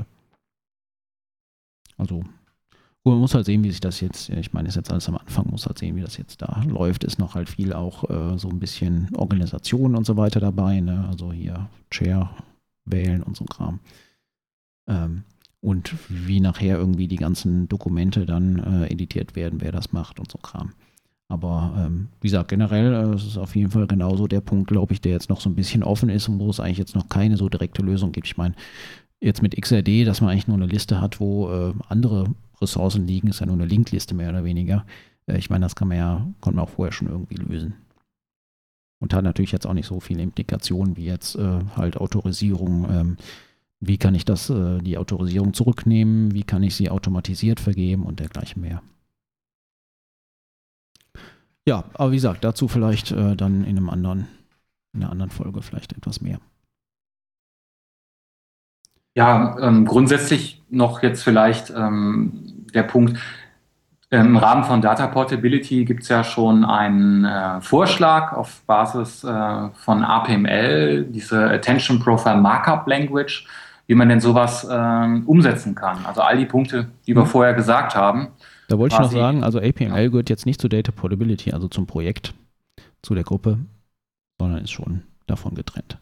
Also man muss halt sehen, wie sich das jetzt, ich meine, ist jetzt alles am Anfang, muss halt sehen, wie das jetzt da läuft. Ist noch halt viel auch äh, so ein bisschen Organisation und so weiter dabei, ne? Also hier Chair wählen und so ein Kram. Ähm, Und wie nachher irgendwie die ganzen Dokumente dann äh, editiert werden, wer das macht und so Kram. Aber ähm, wie gesagt, generell äh, es ist auf jeden Fall genauso der Punkt, glaube ich, der jetzt noch so ein bisschen offen ist und wo es eigentlich jetzt noch keine so direkte Lösung gibt. Ich meine, jetzt mit X R D, dass man eigentlich nur eine Liste hat, wo äh, andere Ressourcen liegen, ist ja nur eine Linkliste mehr oder weniger. Äh, ich meine, das kann man ja, konnte man auch vorher schon irgendwie lösen. Und hat natürlich jetzt auch nicht so viele Implikationen wie jetzt äh, halt Autorisierung, ähm, wie kann ich das, äh, die Autorisierung zurücknehmen? Wie kann ich sie automatisiert vergeben und dergleichen mehr? Ja, aber wie gesagt, dazu vielleicht äh, dann in einem anderen, in einer anderen Folge vielleicht etwas mehr. Ja, ähm, grundsätzlich noch jetzt vielleicht ähm, der Punkt, im Rahmen von Data Portability gibt es ja schon einen äh, Vorschlag auf Basis äh, von A P M L, diese Attention Profile Markup Language, wie man denn sowas äh, umsetzen kann. Also all die Punkte, die wir mhm. vorher gesagt haben. Da wollte ich noch sagen, also A P M L ja. gehört jetzt nicht zu Data Portability, also zum Projekt, zu der Gruppe, sondern ist schon davon getrennt.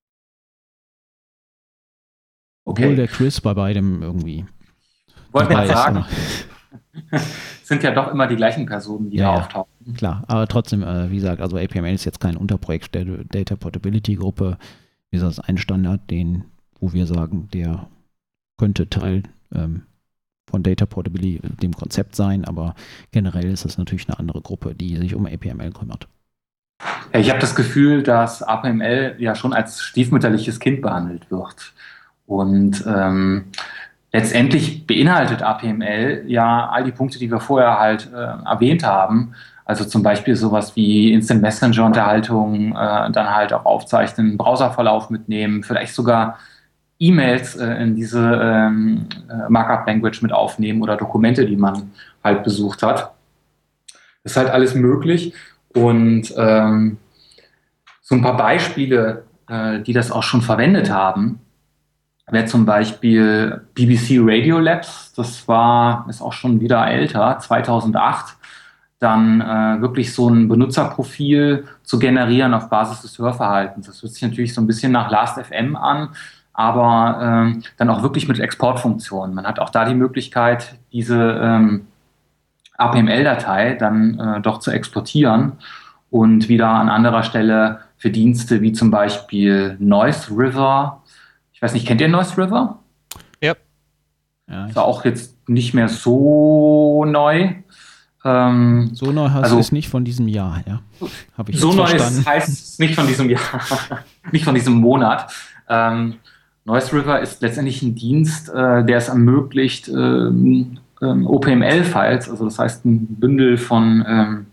Obwohl okay. der Chris bei beidem irgendwie Wollte ich sagen. Sind ja doch immer die gleichen Personen, die ja, da auftauchen. Ja, klar, aber trotzdem, äh, wie gesagt, also A P M L ist jetzt kein Unterprojekt der Data Portability Gruppe. Wie gesagt, das ist ein Standard, den, wo wir sagen, der könnte Teil ähm, von Data Portability, dem Konzept sein, aber generell ist es natürlich eine andere Gruppe, die sich um A P M L kümmert. Ja, ich habe das Gefühl, dass A P M L ja schon als stiefmütterliches Kind behandelt wird. Und ähm, letztendlich beinhaltet A P M L ja all die Punkte, die wir vorher halt äh, erwähnt haben. Also zum Beispiel sowas wie Instant Messenger-Unterhaltung, äh, dann halt auch aufzeichnen, Browserverlauf mitnehmen, vielleicht sogar E-Mails äh, in diese ähm, Markup-Language mit aufnehmen oder Dokumente, die man halt besucht hat. Das ist halt alles möglich. Und ähm, so ein paar Beispiele, äh, die das auch schon verwendet haben, wäre zum Beispiel B B C Radio Labs, das war, ist auch schon wieder älter, zweitausendacht, dann äh, wirklich so ein Benutzerprofil zu generieren auf Basis des Hörverhaltens. Das hört sich natürlich so ein bisschen nach Last F M an, aber ähm, dann auch wirklich mit Exportfunktionen. Man hat auch da die Möglichkeit, diese ähm, A P M L-Datei dann äh, doch zu exportieren und wieder an anderer Stelle für Dienste wie zum Beispiel Noise River. Ich weiß nicht, kennt ihr Noise River? Ja. ja ist auch jetzt nicht mehr so neu. Ähm, so neu heißt also, es nicht von diesem Jahr, ja. Hab ich so neu ist, heißt es nicht von diesem Jahr, nicht von diesem Monat. Ähm, Noise River ist letztendlich ein Dienst, äh, der es ermöglicht, ähm, ähm, O P M L-Files, also das heißt ein Bündel von ähm,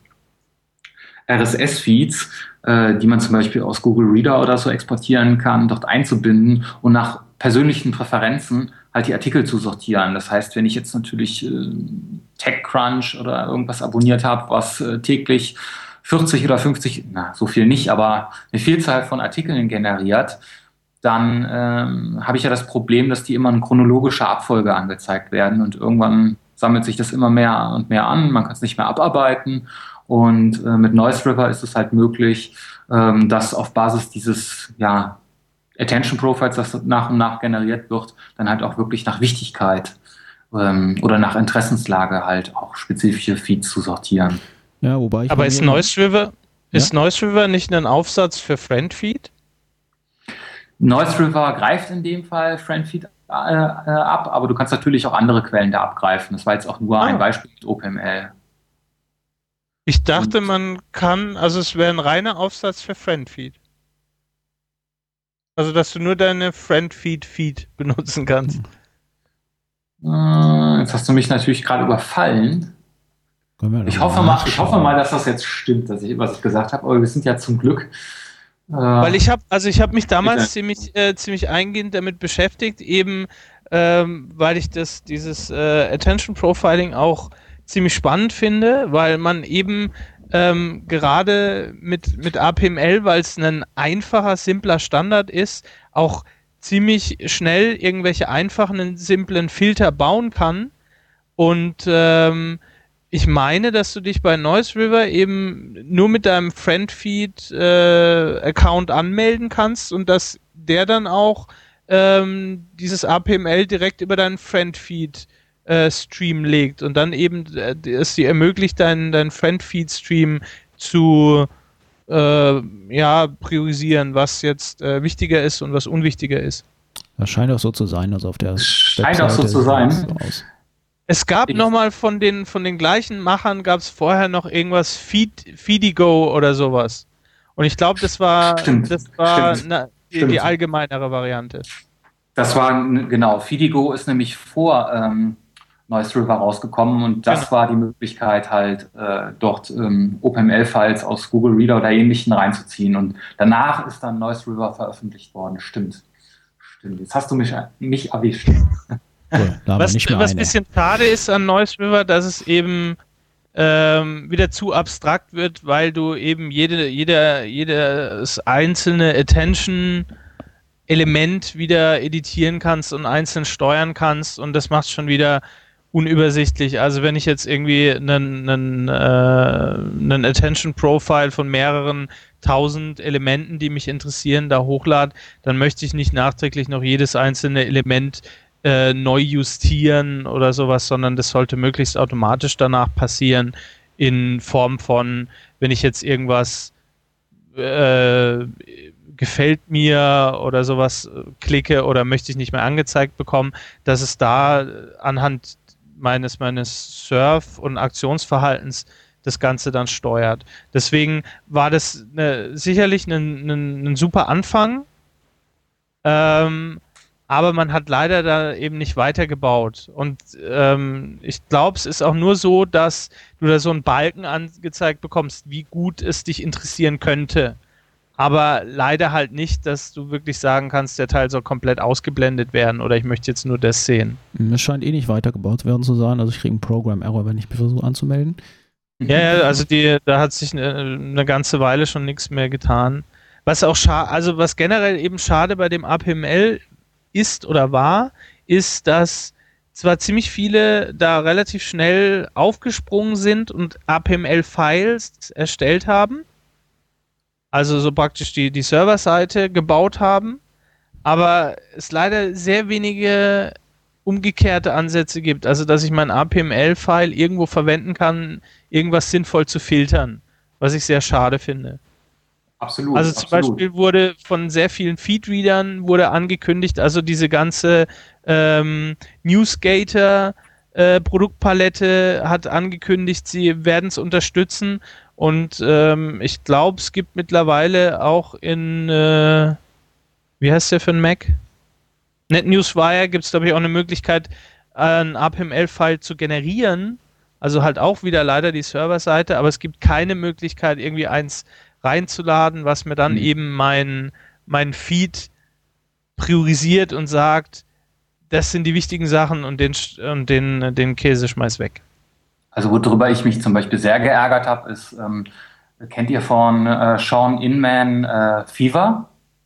R S S-Feeds, äh, die man zum Beispiel aus Google Reader oder so exportieren kann, dort einzubinden und nach persönlichen Präferenzen halt die Artikel zu sortieren. Das heißt, wenn ich jetzt natürlich äh, TechCrunch oder irgendwas abonniert habe, was äh, täglich vierzig oder fünfzig, na, so viel nicht, aber eine Vielzahl von Artikeln generiert, dann ähm, habe ich ja das Problem, dass die immer in chronologischer Abfolge angezeigt werden und irgendwann sammelt sich das immer mehr und mehr an, man kann es nicht mehr abarbeiten und äh, mit Noise River ist es halt möglich, ähm, dass auf Basis dieses ja, Attention Profiles, das nach und nach generiert wird, dann halt auch wirklich nach Wichtigkeit ähm, oder nach Interessenslage halt auch spezifische Feeds zu sortieren. Ja, wobei ich Aber ist Noise River, ja? ist Noise River nicht ein Aufsatz für Friendfeed? Noise River greift in dem Fall Friendfeed äh, ab, aber du kannst natürlich auch andere Quellen da abgreifen. Das war jetzt auch nur ah. ein Beispiel mit OpenML. Ich dachte, Und, man kann, also es wäre ein reiner Aufsatz für Friendfeed. Also, dass du nur deine Friendfeed-Feed benutzen kannst. Äh, jetzt hast du mich natürlich gerade überfallen. Ich hoffe, mal, ich hoffe mal, dass das jetzt stimmt, dass ich, was ich gesagt habe, aber wir sind ja zum Glück. Äh, Weil ich habe, also ich habe mich damals ziemlich, äh, ziemlich eingehend damit beschäftigt, eben ähm, weil ich das, dieses äh, Attention Profiling auch ziemlich spannend finde, weil man eben ähm, gerade mit, mit A P M L, weil es ein einfacher, simpler Standard ist, auch ziemlich schnell irgendwelche einfachen, simplen Filter bauen kann. Und ähm, ich meine, dass du dich bei Noise River eben nur mit deinem Friendfeed-Account äh, anmelden kannst und dass der dann auch ähm, dieses A P M L direkt über deinen Friendfeed-Stream äh, legt und dann eben äh, es dir ermöglicht, deinen, deinen Friendfeed-Stream zu äh, ja, priorisieren, was jetzt äh, wichtiger ist und was unwichtiger ist. Das scheint auch so zu sein, also auf der Scheint auch so zu sein. So aus. Es gab nochmal von den, von den gleichen Machern, gab es vorher noch irgendwas, Feed, Feedigo oder sowas. Und ich glaube, das war, Stimmt. das war Stimmt. Na, die, Stimmt. die allgemeinere Variante. Das war, genau, Feedigo ist nämlich vor ähm, Noise River rausgekommen und das genau. war die Möglichkeit halt, äh, dort ähm, OpenML-Files aus Google Reader oder Ähnlichem reinzuziehen und danach ist dann Noise River veröffentlicht worden. Stimmt. Stimmt. Jetzt hast du mich, mich erwischt. Cool, was was ein bisschen schade ist an Noise River, dass es eben ähm, wieder zu abstrakt wird, weil du eben jede, jeder, jedes einzelne Attention-Element wieder editieren kannst und einzeln steuern kannst und das macht es schon wieder unübersichtlich. Also wenn ich jetzt irgendwie einen, einen, äh, einen Attention-Profile von mehreren tausend Elementen, die mich interessieren, da hochlade, dann möchte ich nicht nachträglich noch jedes einzelne Element Äh, neu justieren oder sowas, sondern das sollte möglichst automatisch danach passieren in Form von, wenn ich jetzt irgendwas äh, gefällt mir oder sowas klicke oder möchte ich nicht mehr angezeigt bekommen, dass es da anhand meines, meines Surf- und Aktionsverhaltens das Ganze dann steuert. Deswegen war das ne, sicherlich ein, ein, ein super Anfang, ähm, aber man hat leider da eben nicht weitergebaut. Und ähm, ich glaube, es ist auch nur so, dass du da so einen Balken angezeigt bekommst, wie gut es dich interessieren könnte. Aber leider halt nicht, dass du wirklich sagen kannst, der Teil soll komplett ausgeblendet werden oder ich möchte jetzt nur das sehen. Es scheint eh nicht weitergebaut werden zu sein. Also ich kriege einen Program-Error, wenn ich mich versuche anzumelden. Ja, also die, da hat sich eine, eine ganze Weile schon nichts mehr getan. Was auch schade, also was generell eben schade bei dem A P M L ist oder war, ist, dass zwar ziemlich viele da relativ schnell aufgesprungen sind und A P M L-Files erstellt haben, also so praktisch die, die Serverseite gebaut haben, aber es leider sehr wenige umgekehrte Ansätze gibt, also dass ich mein A P M L-File irgendwo verwenden kann, irgendwas sinnvoll zu filtern, was ich sehr schade finde. Absolut. Also zum absolut. Beispiel wurde von sehr vielen Feedreadern wurde angekündigt, also diese ganze ähm, Newsgator äh, Produktpalette hat angekündigt, sie werden es unterstützen und ähm, ich glaube, es gibt mittlerweile auch in äh, wie heißt der für ein Mac? NetNewsWire gibt es, glaube ich, auch eine Möglichkeit, ein A P M L-File zu generieren, also halt auch wieder leider die Serverseite, aber es gibt keine Möglichkeit, irgendwie eins reinzuladen, was mir dann mhm. eben mein, mein Feed priorisiert und sagt, das sind die wichtigen Sachen und den, und den, den Käse schmeiß weg. Also worüber ich mich zum Beispiel sehr geärgert habe, ist, ähm, kennt ihr von äh, Sean Inman äh, Fever?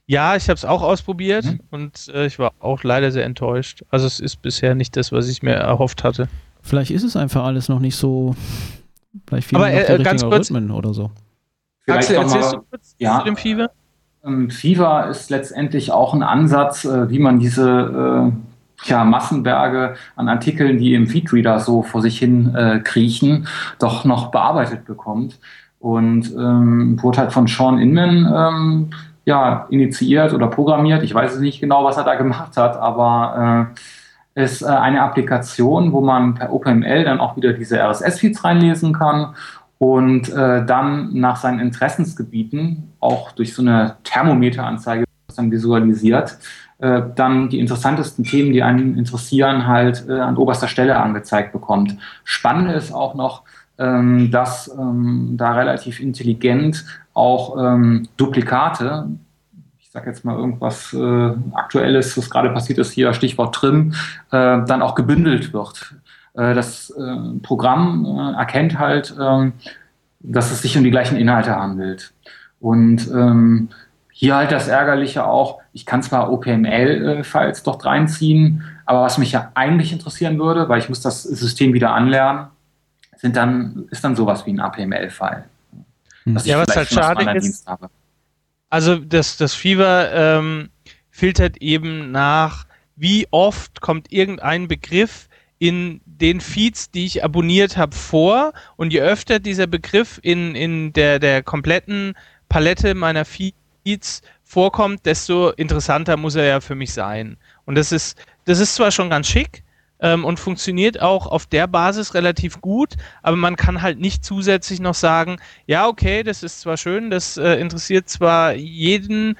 Ja, ich habe es auch ausprobiert Mhm. und äh, ich war auch leider sehr enttäuscht. Also es ist bisher nicht das, was ich mir erhofft hatte. Vielleicht ist es einfach alles noch nicht so, vielleicht fehlen Aber noch die äh, ganz richtigen kurz, Rhythmen oder so. Vielleicht Axel, noch erzählst mal, du kurz ja, zu dem Fever? Ähm, Fever ist letztendlich auch ein Ansatz, äh, wie man diese äh, ja, Massenberge an Artikeln, die im Feedreader so vor sich hin äh, kriechen, doch noch bearbeitet bekommt. Und ähm, wurde halt von Sean Inman ähm, ja, initiiert oder programmiert. Ich weiß nicht genau, was er da gemacht hat, aber äh, ist äh, eine Applikation, wo man per OpenML dann auch wieder diese R S S-Feeds reinlesen kann und äh, dann nach seinen Interessensgebieten, auch durch so eine Thermometeranzeige dann visualisiert, äh, dann die interessantesten Themen, die einen interessieren, halt äh, an oberster Stelle angezeigt bekommt. Spannend ist auch noch, ähm, dass ähm, da relativ intelligent auch ähm, Duplikate, ich sage jetzt mal irgendwas äh, Aktuelles, was gerade passiert ist, hier Stichwort Trim, äh, dann auch gebündelt wird. Äh, das äh, Programm äh, erkennt halt, äh, dass es sich um die gleichen Inhalte handelt. Und ähm, hier halt das Ärgerliche auch, ich kann zwar O P M L-Files dort reinziehen, aber was mich ja eigentlich interessieren würde, weil ich muss das System wieder anlernen, sind dann, ist dann sowas wie ein A P M L-File, Hm. was ich Ja, was vielleicht halt schon aus einem schade anderen ist, Dienst habe. also das, das Fever ähm, filtert eben nach, wie oft kommt irgendein Begriff in den Feeds, die ich abonniert habe, vor. Und je öfter dieser Begriff in, in der, der kompletten Palette meiner Feeds vorkommt, desto interessanter muss er ja für mich sein. Und das ist, das ist zwar schon ganz schick, ähm, und funktioniert auch auf der Basis relativ gut, aber man kann halt nicht zusätzlich noch sagen, ja, okay, das ist zwar schön, das äh, interessiert zwar jeden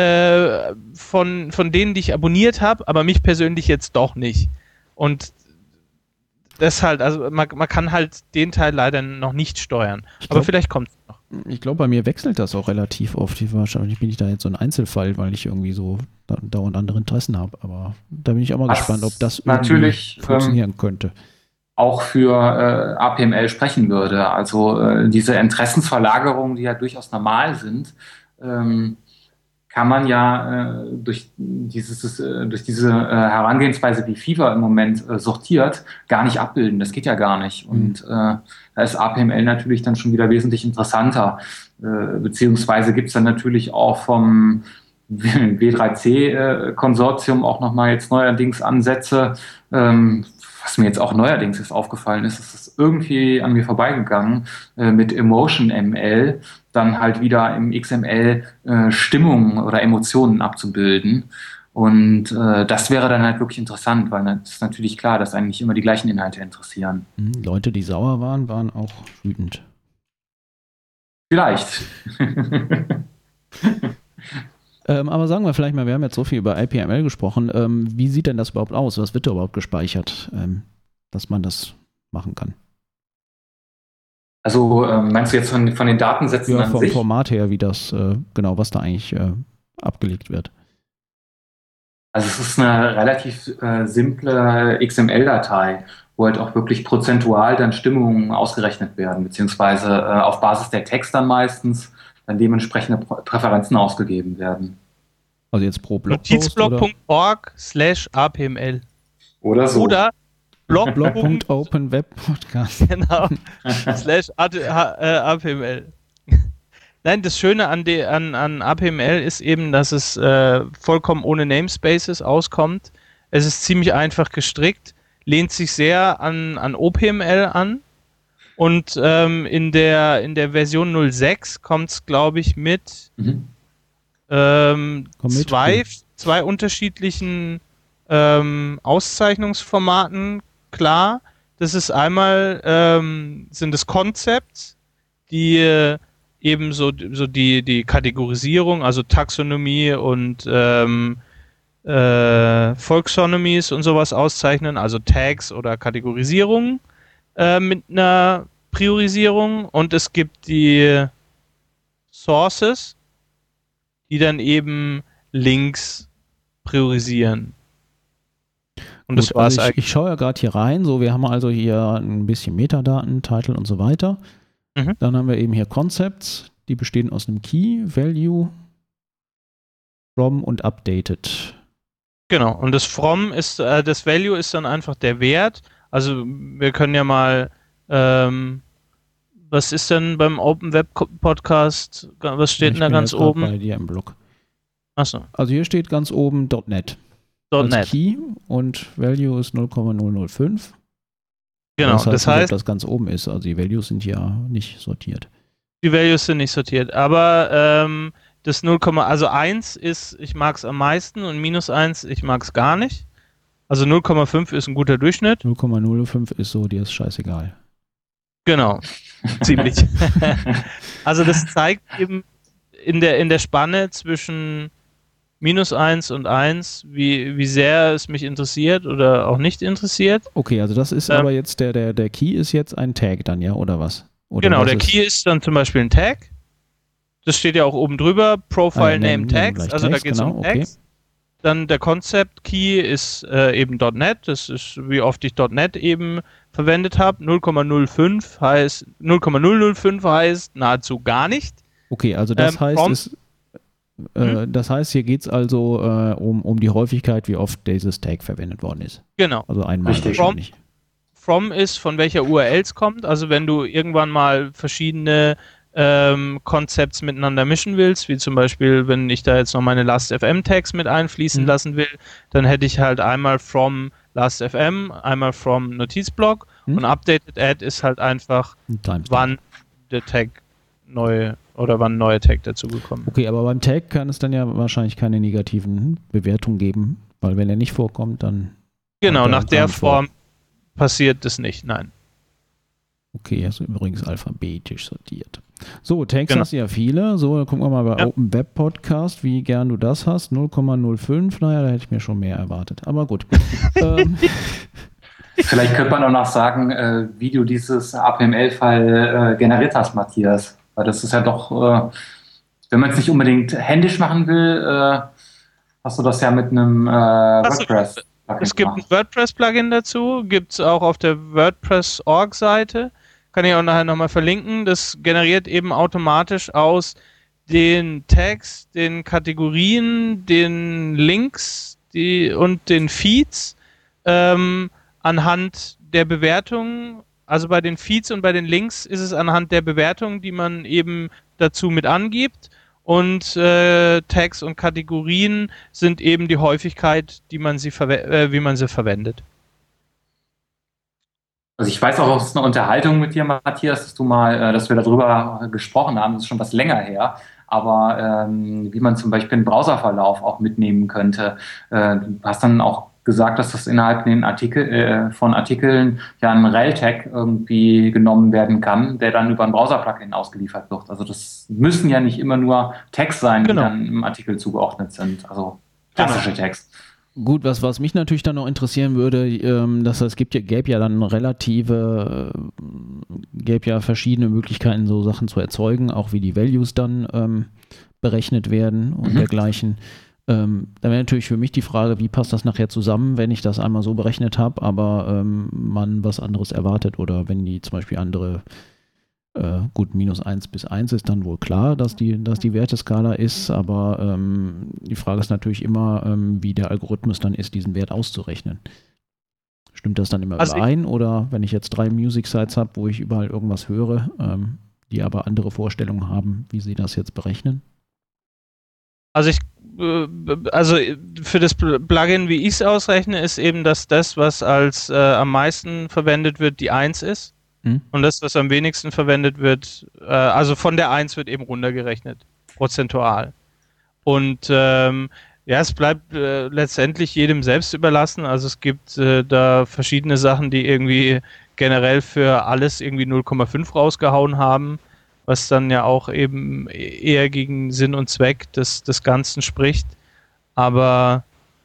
äh, von, von denen, die ich abonniert habe, aber mich persönlich jetzt doch nicht. Und das halt, also man, man kann halt den Teil leider noch nicht steuern. Ich Aber glaub- vielleicht kommt es noch. Ich glaube, bei mir wechselt das auch relativ oft. Ich- Wahrscheinlich bin ich da jetzt so ein Einzelfall, weil ich irgendwie so da, dauernd andere Interessen habe. Aber da bin ich auch mal Was gespannt, ob das irgendwie natürlich, ähm, funktionieren könnte. auch für äh, A P M L sprechen würde. Also äh, diese Interessensverlagerungen, die ja durchaus normal sind, ähm, kann man ja äh, durch, dieses, äh, durch diese äh, Herangehensweise, wie Fever im Moment äh, sortiert, gar nicht abbilden. Das geht ja gar nicht. Und äh, da ist A P M L natürlich dann schon wieder wesentlich interessanter. Äh, beziehungsweise gibt es dann natürlich auch vom W drei C-Konsortium auch nochmal jetzt neuerdings Ansätze, ähm, was mir jetzt auch neuerdings ist aufgefallen ist, ist es irgendwie an mir vorbeigegangen, äh, mit Emotion M L dann halt wieder im X M L äh, Stimmungen oder Emotionen abzubilden. Und äh, das wäre dann halt wirklich interessant, weil es ist natürlich klar, dass einen nicht immer die gleichen Inhalte interessieren. Hm, Leute, die sauer waren, waren auch wütend. Vielleicht. Ähm, aber sagen wir vielleicht mal, wir haben jetzt so viel über I P M L gesprochen. Ähm, wie sieht denn das überhaupt aus? Was wird da überhaupt gespeichert, ähm, dass man das machen kann? Also ähm, meinst du jetzt von, von den Datensätzen Ja, an vom sich? Format her, wie das, äh, genau, was da eigentlich äh, abgelegt wird. Also es ist eine relativ äh, simple X M L-Datei, wo halt auch wirklich prozentual dann Stimmungen ausgerechnet werden, beziehungsweise äh, auf Basis der Text dann meistens dann dementsprechende Pr- Präferenzen ausgegeben werden. Also jetzt pro Blogpost oder Notizblog.org slash apml. Oder so. Oder blog. blog.openwebpodcast. Genau. slash apml. Nein, das Schöne an, de, an, an A P M L ist eben, dass es äh, vollkommen ohne Namespaces auskommt. Es ist ziemlich einfach gestrickt, lehnt sich sehr an, an O P M L an. Und ähm, in, der, in der Version null Punkt sechs kommt es, glaube ich, mit, Mhm. ähm, Komm mit. zwei, zwei unterschiedlichen ähm, Auszeichnungsformaten klar. Das ist einmal, ähm, sind es Concepts, die äh, eben so, so die, die Kategorisierung, also Taxonomie und ähm, äh, Volksonomies und sowas auszeichnen, also Tags oder Kategorisierungen äh, mit einer Priorisierung. Und es gibt die Sources, die dann eben Links priorisieren. Und das Gut, war's also ich, eigentlich. ich schaue ja gerade hier rein. So, wir haben also hier ein bisschen Metadaten, Title und so weiter. Mhm. Dann haben wir eben hier Concepts, die bestehen aus einem Key, Value, From und updated. Genau, und das From ist, äh, das Value ist dann einfach der Wert. Also wir können ja mal, ähm, was ist denn beim Open Web Podcast, was steht ich denn da bin ganz jetzt grad oben? bei dir im Blog. Achso. Also hier steht ganz oben .net. .net. Als Key und Value ist null Komma null null fünf. Genau, das heißt, das heißt, nicht, ob das ganz oben ist. Also die Values sind ja nicht sortiert. Die Values sind nicht sortiert, aber ähm, das null, also eins ist, ich mag es am meisten und minus eins, ich mag es gar nicht. Also null Komma fünf ist ein guter Durchschnitt. null Komma null fünf ist so, dir ist scheißegal. Genau, ziemlich. Also das zeigt eben in der, in der Spanne zwischen minus eins und eins, wie, wie sehr es mich interessiert oder auch nicht interessiert. Okay, also das ist ähm, aber jetzt, der, der, der Key ist jetzt ein Tag dann, ja, oder was? Oder genau, was der ist? Key ist dann zum Beispiel ein Tag. Das steht ja auch oben drüber, Profile ah, ja, Name nehmen, Tags, nehmen also Tags, da geht es genau, um Tags. Okay. Dann der Concept Key ist äh, eben .net, das ist wie oft ich .net eben verwendet habe. null Komma null fünf heißt, null Komma null null fünf heißt nahezu gar nicht. Okay, also das ähm, heißt, es, äh, hm? das heißt, hier geht es also äh, um, um die Häufigkeit, wie oft dieses Tag verwendet worden ist. Genau. Also einmal wahrscheinlich. From, from ist, von welcher U R L es kommt, also wenn du irgendwann mal verschiedene ähm, Concepts miteinander mischen willst, wie zum Beispiel, wenn ich da jetzt noch meine Last.F M-Tags mit einfließen mhm. lassen will, dann hätte ich halt einmal from Last.F M, einmal from Notizblock mhm. und Updated Add ist halt einfach, wann der Tag neu oder wann ein neuer Tag dazu gekommen ist. Okay, aber beim Tag kann es dann ja wahrscheinlich keine negativen Bewertungen geben, weil wenn er nicht vorkommt, dann... Genau, nach der Form vor. passiert das nicht, nein. Okay, also übrigens alphabetisch sortiert. So, Tags genau. hast du ja viele. So, dann gucken wir mal bei ja. Open Web Podcast, wie gern du das hast. null Komma null fünf, naja, da hätte ich mir schon mehr erwartet. Aber gut. ähm. Vielleicht könnte man auch noch sagen, äh, wie du dieses H T M L-File äh, generiert hast, Matthias. Weil das ist ja doch, äh, wenn man es nicht unbedingt händisch machen will, äh, hast du das ja mit einem äh, WordPress. Es gibt ein WordPress-Plugin dazu, gibt es auch auf der WordPress Punkt org-Seite. Kann ich auch nachher nochmal verlinken. Das generiert eben automatisch aus den Tags, den Kategorien, den Links die, und den Feeds ähm, anhand der Bewertungen. Also bei den Feeds und bei den Links ist es anhand der Bewertungen, die man eben dazu mit angibt. Und äh, Tags und Kategorien sind eben die Häufigkeit, die man sie verwe- äh, wie man sie verwendet. Also ich weiß auch aus einer Unterhaltung mit dir, Matthias, dass du mal, äh, dass wir darüber gesprochen haben, das ist schon was länger her, aber ähm, wie man zum Beispiel einen Browserverlauf auch mitnehmen könnte. Äh, du hast dann auch gesagt, dass das innerhalb den Artikel, äh, von Artikeln ja ein rel-Tag irgendwie genommen werden kann, der dann über ein Browser-Plugin ausgeliefert wird. Also das müssen ja nicht immer nur Tags sein, genau. die dann im Artikel zugeordnet sind, also klassische genau. Tags. Gut, was, was mich natürlich dann noch interessieren würde, ähm, dass es gibt ja, gäbe ja dann relative, äh, gäbe ja verschiedene Möglichkeiten, so Sachen zu erzeugen, auch wie die Values dann ähm, berechnet werden und mhm. dergleichen. Ähm, da wäre natürlich für mich die Frage, wie passt das nachher zusammen, wenn ich das einmal so berechnet habe, aber ähm, man was anderes erwartet oder wenn die zum Beispiel andere Äh, gut, minus eins bis eins ist dann wohl klar, dass die, dass die Werteskala ist, aber ähm, die Frage ist natürlich immer, ähm, wie der Algorithmus dann ist, diesen Wert auszurechnen. Stimmt das dann immer also überein oder wenn ich jetzt drei Music Sites habe, wo ich überall irgendwas höre, ähm, die aber andere Vorstellungen haben, wie sie das jetzt berechnen? Also ich, äh, also für das Plugin, wie ich es ausrechne, ist eben, dass das, was als äh, am meisten verwendet wird, die eins ist. Hm. Und das, was am wenigsten verwendet wird, äh, also von der eins wird eben runtergerechnet, prozentual. Und ähm, ja, es bleibt äh, letztendlich jedem selbst überlassen. Also es gibt äh, da verschiedene Sachen, die irgendwie generell für alles irgendwie null Komma fünf rausgehauen haben, was dann ja auch eben eher gegen Sinn und Zweck des, des Ganzen spricht. Aber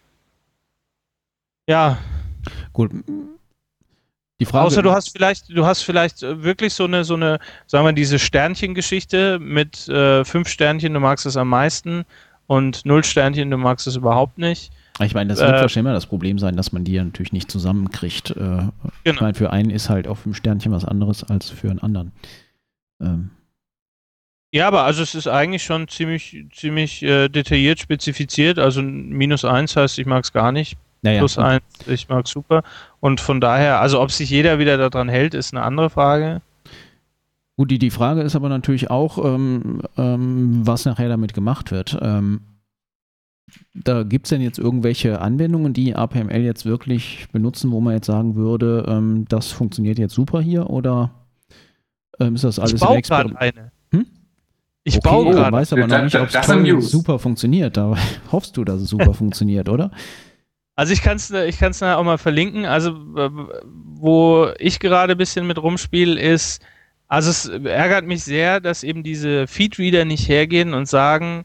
ja. Gut. Die Frage, Außer du hast vielleicht, du hast vielleicht wirklich so eine, so eine, sagen wir, diese Sternchen-Geschichte mit äh, fünf Sternchen, du magst es am meisten und null Sternchen, du magst es überhaupt nicht. Ich meine, das wird äh, wahrscheinlich immer das Problem sein, dass man die ja natürlich nicht zusammenkriegt. Äh, genau. Ich meine, für einen ist halt auch fünf Sternchen was anderes als für einen anderen. Ähm. Ja, aber also es ist eigentlich schon ziemlich, ziemlich äh, detailliert spezifiziert. Also minus eins heißt, ich mag es gar nicht. Naja, Plus gut. eins, ich mag super. Und von daher, also ob sich jeder wieder daran hält, ist eine andere Frage. Gut, die, die Frage ist aber natürlich auch, ähm, ähm, was nachher damit gemacht wird. Ähm, da gibt es denn jetzt irgendwelche Anwendungen, die A P M L jetzt wirklich benutzen, wo man jetzt sagen würde, ähm, das funktioniert jetzt super hier, oder ähm, ist das alles ich baue im Experiment? gerade eine. Hm? Ich Okay, baue man gerade. weiß aber noch nicht, ob es Das sind toll News. super funktioniert. Da hoffst du, dass es super funktioniert, oder? Also ich kann es ich kann's nachher auch mal verlinken. Also äh, wo ich gerade ein bisschen mit rumspiele, ist, also es ärgert mich sehr, dass eben diese Feedreader nicht hergehen und sagen,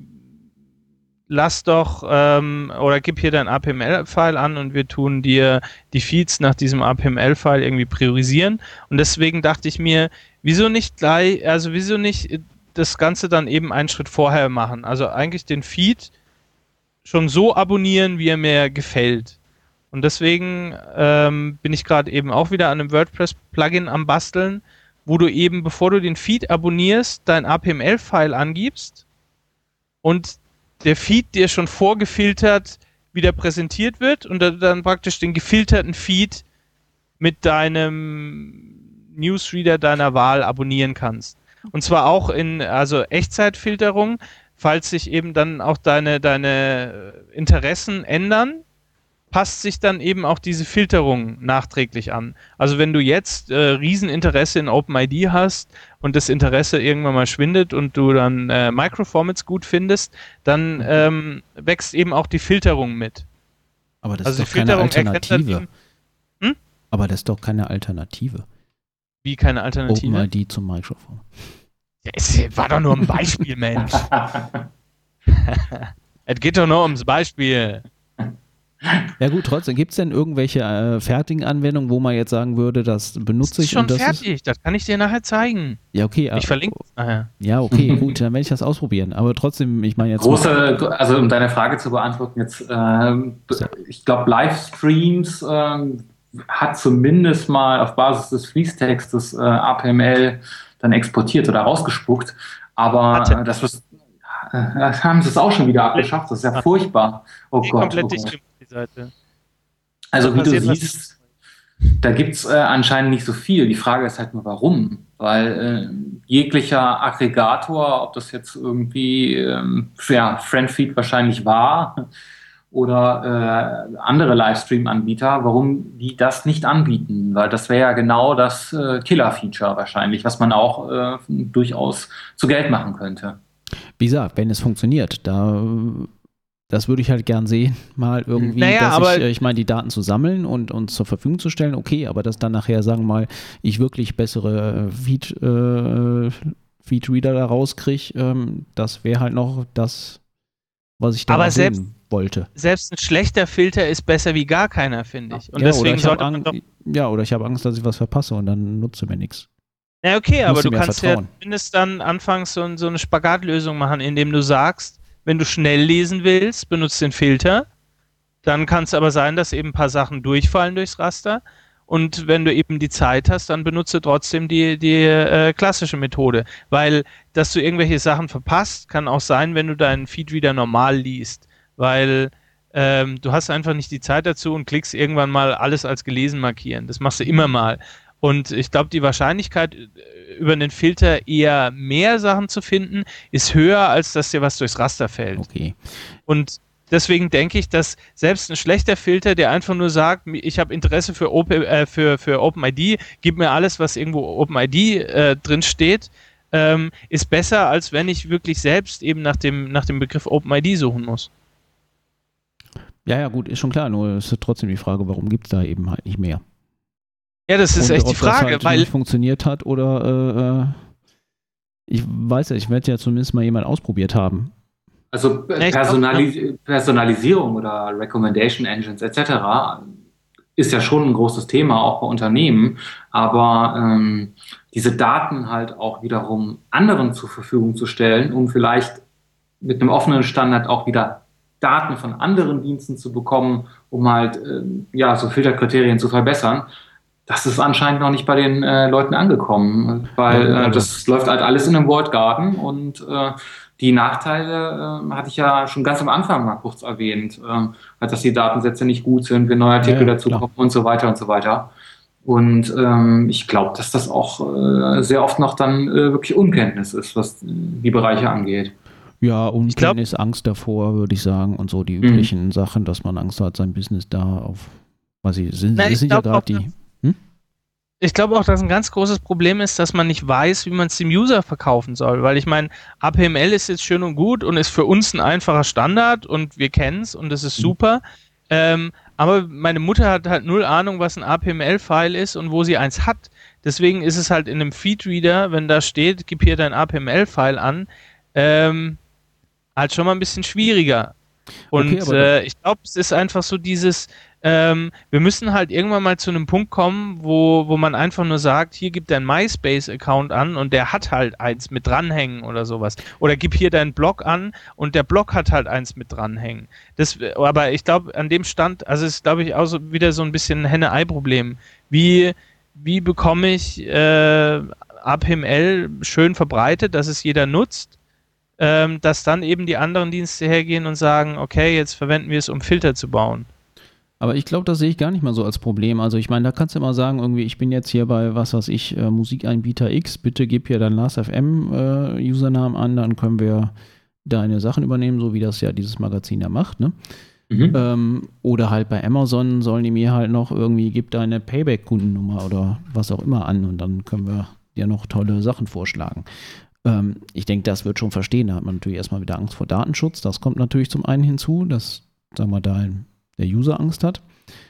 lass doch ähm, oder gib hier dein A P M L-File an und wir tun dir die Feeds nach diesem A P M L-File irgendwie priorisieren. Und deswegen dachte ich mir, wieso nicht gleich, also wieso nicht das Ganze dann eben einen Schritt vorher machen? Also eigentlich den Feed schon so abonnieren, wie er mir gefällt. Und deswegen ähm, bin ich gerade eben auch wieder an einem WordPress-Plugin am Basteln, wo du eben, bevor du den Feed abonnierst, dein A P M L-File angibst und der Feed dir schon vorgefiltert wieder präsentiert wird und dann praktisch den gefilterten Feed mit deinem Newsreader deiner Wahl abonnieren kannst. Und zwar auch in also Echtzeitfilterung, falls sich eben dann auch deine, deine Interessen ändern, passt sich dann eben auch diese Filterung nachträglich an. Also wenn du jetzt äh, Rieseninteresse in OpenID hast und das Interesse irgendwann mal schwindet und du dann äh, Microformats gut findest, dann ähm, wächst eben auch die Filterung mit. Aber das Also ist die doch keine Filterung erkennt dann Alternative. eben, hm? Aber das ist doch keine Alternative. Wie keine Alternative? OpenID zum Microform. Ja, es war doch nur ein Beispiel, Mensch. Es geht doch nur ums Beispiel. Ja gut, trotzdem, gibt es denn irgendwelche äh, fertigen Anwendungen, wo man jetzt sagen würde, das benutze Das ist ich schon und das fertig, ist... das kann ich dir nachher zeigen. Ja, okay. Ich verlinke es nachher. Ja, okay, gut, dann werde ich das ausprobieren. Aber trotzdem, ich meine jetzt... Große, also um deine Frage zu beantworten, jetzt, äh, ich glaube, Livestreams äh, hat zumindest mal auf Basis des Fließtextes äh, A P M L dann exportiert oder rausgespuckt. Aber äh, das, was, äh, haben sie es auch schon wieder abgeschafft. Das ist ja furchtbar. Oh Die Gott. komplett Oh dicht Gott. die Seite. Also Da wie du passiert was- siehst, da gibt es äh, anscheinend nicht so viel. Die Frage ist halt nur, warum? Weil äh, jeglicher Aggregator, ob das jetzt irgendwie ähm, ja, Friendfeed wahrscheinlich war oder äh, andere Livestream-Anbieter, warum die das nicht anbieten? Weil das wäre ja genau das äh, Killer-Feature wahrscheinlich, was man auch äh, durchaus zu Geld machen könnte. Wie gesagt, wenn es funktioniert, da... Das würde ich halt gern sehen, mal irgendwie, Naja, dass aber- ich, ich meine, die Daten zu sammeln und, und zur Verfügung zu stellen, okay, aber dass dann nachher, sagen wir mal, ich wirklich bessere Feed, äh, Feedreader da rauskriege, ähm, das wäre halt noch das, was ich da Aber sehen selbst- wollte. Selbst ein schlechter Filter ist besser wie gar keiner, finde ich. Und ja, oder deswegen ich hab sollte man Angst, doch. ja, oder ich habe Angst, dass ich was verpasse und dann nutze mir nichts. Na okay, aber musst du du mir kannst vertrauen. ja zumindest dann anfangs so, so eine Spagatlösung machen, indem du sagst, wenn du schnell lesen willst, benutzt den Filter. Dann kann es aber sein, dass eben ein paar Sachen durchfallen durchs Raster. Und wenn du eben die Zeit hast, dann benutze trotzdem die, die äh, klassische Methode. Weil, dass du irgendwelche Sachen verpasst, kann auch sein, wenn du deinen Feedreader normal liest. Weil ähm, du hast einfach nicht die Zeit dazu und klickst irgendwann mal alles als gelesen markieren. Das machst du immer mal. Und ich glaube, die Wahrscheinlichkeit, über den Filter eher mehr Sachen zu finden, ist höher, als dass dir was durchs Raster fällt. Okay. Und deswegen denke ich, dass selbst ein schlechter Filter, der einfach nur sagt, ich habe Interesse für, Open, äh, für, für OpenID, gib mir alles, was irgendwo OpenID äh, drin steht, ähm, ist besser, als wenn ich wirklich selbst eben nach dem, nach dem Begriff OpenID suchen muss. Ja, ja, gut, ist schon klar, nur es ist trotzdem die Frage, warum gibt es da eben halt nicht mehr? Ja, das ist Und echt die ob Frage, das halt weil nicht funktioniert hat oder äh, ich weiß ja, ich werde ja zumindest mal jemand ausprobiert haben. Also Ja, ich Personalis Personalisierung oder Recommendation Engines et cetera ist ja schon ein großes Thema, auch bei Unternehmen, aber ähm, diese Daten halt auch wiederum anderen zur Verfügung zu stellen, um vielleicht mit einem offenen Standard auch wieder Daten von anderen Diensten zu bekommen, um halt ähm, ja so Filterkriterien zu verbessern. das ist anscheinend noch nicht bei den äh, Leuten angekommen, weil äh, das läuft halt alles in einem Walled Garden und äh, die Nachteile äh, hatte ich ja schon ganz am Anfang mal kurz erwähnt, äh, halt, dass die Datensätze nicht gut sind, wenn neue Artikel Ja, ja, dazu klar. kommen und so weiter und so weiter. Und ähm, ich glaube, dass das auch äh, sehr oft noch dann äh, wirklich Unkenntnis ist, was die Bereiche angeht. Ja, Unkenntnis, Angst davor, würde ich sagen, und so die üblichen mhm. Sachen, dass man Angst hat, sein Business da auf, was sie sind, Na, sind ja gerade die. Hm? Ich glaube auch, dass ein ganz großes Problem ist, dass man nicht weiß, wie man es dem User verkaufen soll, weil ich meine, A P M L ist jetzt schön und gut und ist für uns ein einfacher Standard und wir kennen es und das ist super, mhm. ähm, aber meine Mutter hat halt null Ahnung, was ein A P M L-File ist und wo sie eins hat. Deswegen ist es halt in einem Feedreader, wenn da steht, gib hier dein A P M L-File an, ähm, halt schon mal ein bisschen schwieriger. Und okay, äh, ich glaube, es ist einfach so dieses, ähm, wir müssen halt irgendwann mal zu einem Punkt kommen, wo, wo man einfach nur sagt, hier gib dein MySpace-Account an und der hat halt eins mit dranhängen oder sowas. Oder gib hier deinen Blog an und der Blog hat halt eins mit dranhängen. Das, aber ich glaube, an dem Stand, also ist, glaube ich, auch so wieder so ein bisschen ein Henne-Ei-Problem. Wie, wie bekomme ich äh, A P M L schön verbreitet, dass es jeder nutzt? Ähm, dass dann eben die anderen Dienste hergehen und sagen, okay, jetzt verwenden wir es, um Filter zu bauen. Aber ich glaube, das sehe ich gar nicht mal so als Problem. Also ich meine, da kannst du immer sagen, irgendwie, ich bin jetzt hier bei, was weiß ich, äh, Musikanbieter X, bitte gib hier deinen Last F M-Usernamen äh, an, dann können wir deine Sachen übernehmen, so wie das ja dieses Magazin da macht, ne? Mhm. Ähm, oder halt bei Amazon sollen die mir halt noch irgendwie, gib deine Payback-Kundennummer oder was auch immer an und dann können wir dir noch tolle Sachen vorschlagen. Ich denke, das wird schon verstehen. Da hat man natürlich erstmal wieder Angst vor Datenschutz. Das kommt natürlich zum einen hinzu, dass, sagen wir, da der User Angst hat.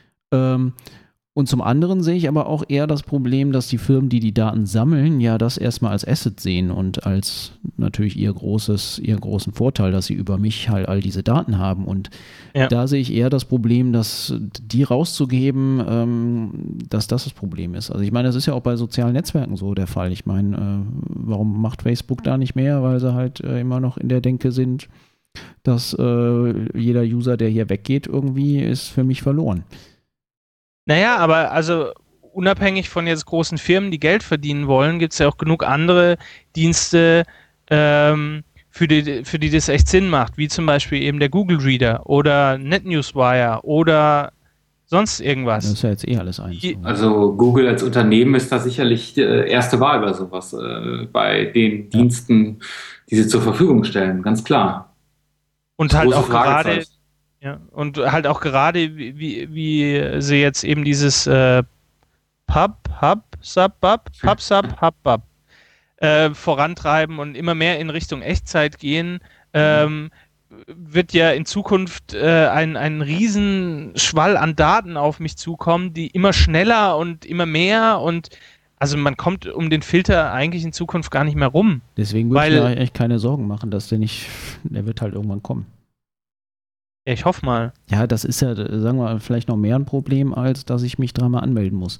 Und zum anderen sehe ich aber auch eher das Problem, dass die Firmen, die die Daten sammeln, ja das erstmal als Asset sehen und als natürlich ihr großes, ihren großen Vorteil, dass sie über mich halt all diese Daten haben. Und ja. da sehe ich eher das Problem, dass die rauszugeben, ähm, dass das das Problem ist. Also ich meine, das ist ja auch bei sozialen Netzwerken so der Fall. Ich meine, äh, warum macht Facebook da nicht mehr? Weil sie halt äh, immer noch in der Denke sind, dass äh, jeder User, der hier weggeht, irgendwie ist für mich verloren. Naja, aber also unabhängig von jetzt großen Firmen, die Geld verdienen wollen, gibt es ja auch genug andere Dienste, ähm, für die, für die das echt Sinn macht, wie zum Beispiel eben der Google Reader oder NetNewsWire oder sonst irgendwas. Das ist ja jetzt eh alles eins. Also Google als Unternehmen ist da sicherlich die erste Wahl bei sowas, äh, bei den ja. Diensten, die sie zur Verfügung stellen, ganz klar. Und halt auch gerade... Ja, und halt auch gerade, wie, wie, wie sie jetzt eben dieses äh, Pub, Hub, Sub, Bub, Pub, Sub, Hub, Bub äh, vorantreiben und immer mehr in Richtung Echtzeit gehen, ähm, wird ja in Zukunft äh, ein, ein Riesenschwall an Daten auf mich zukommen, die immer schneller und immer mehr und also man kommt um den Filter eigentlich in Zukunft gar nicht mehr rum. Deswegen würde ich mir echt keine Sorgen machen, dass der nicht, der wird halt irgendwann kommen. Ja, ich hoffe mal. Ja, das ist ja, sagen wir, vielleicht noch mehr ein Problem, als dass ich mich dreimal anmelden muss.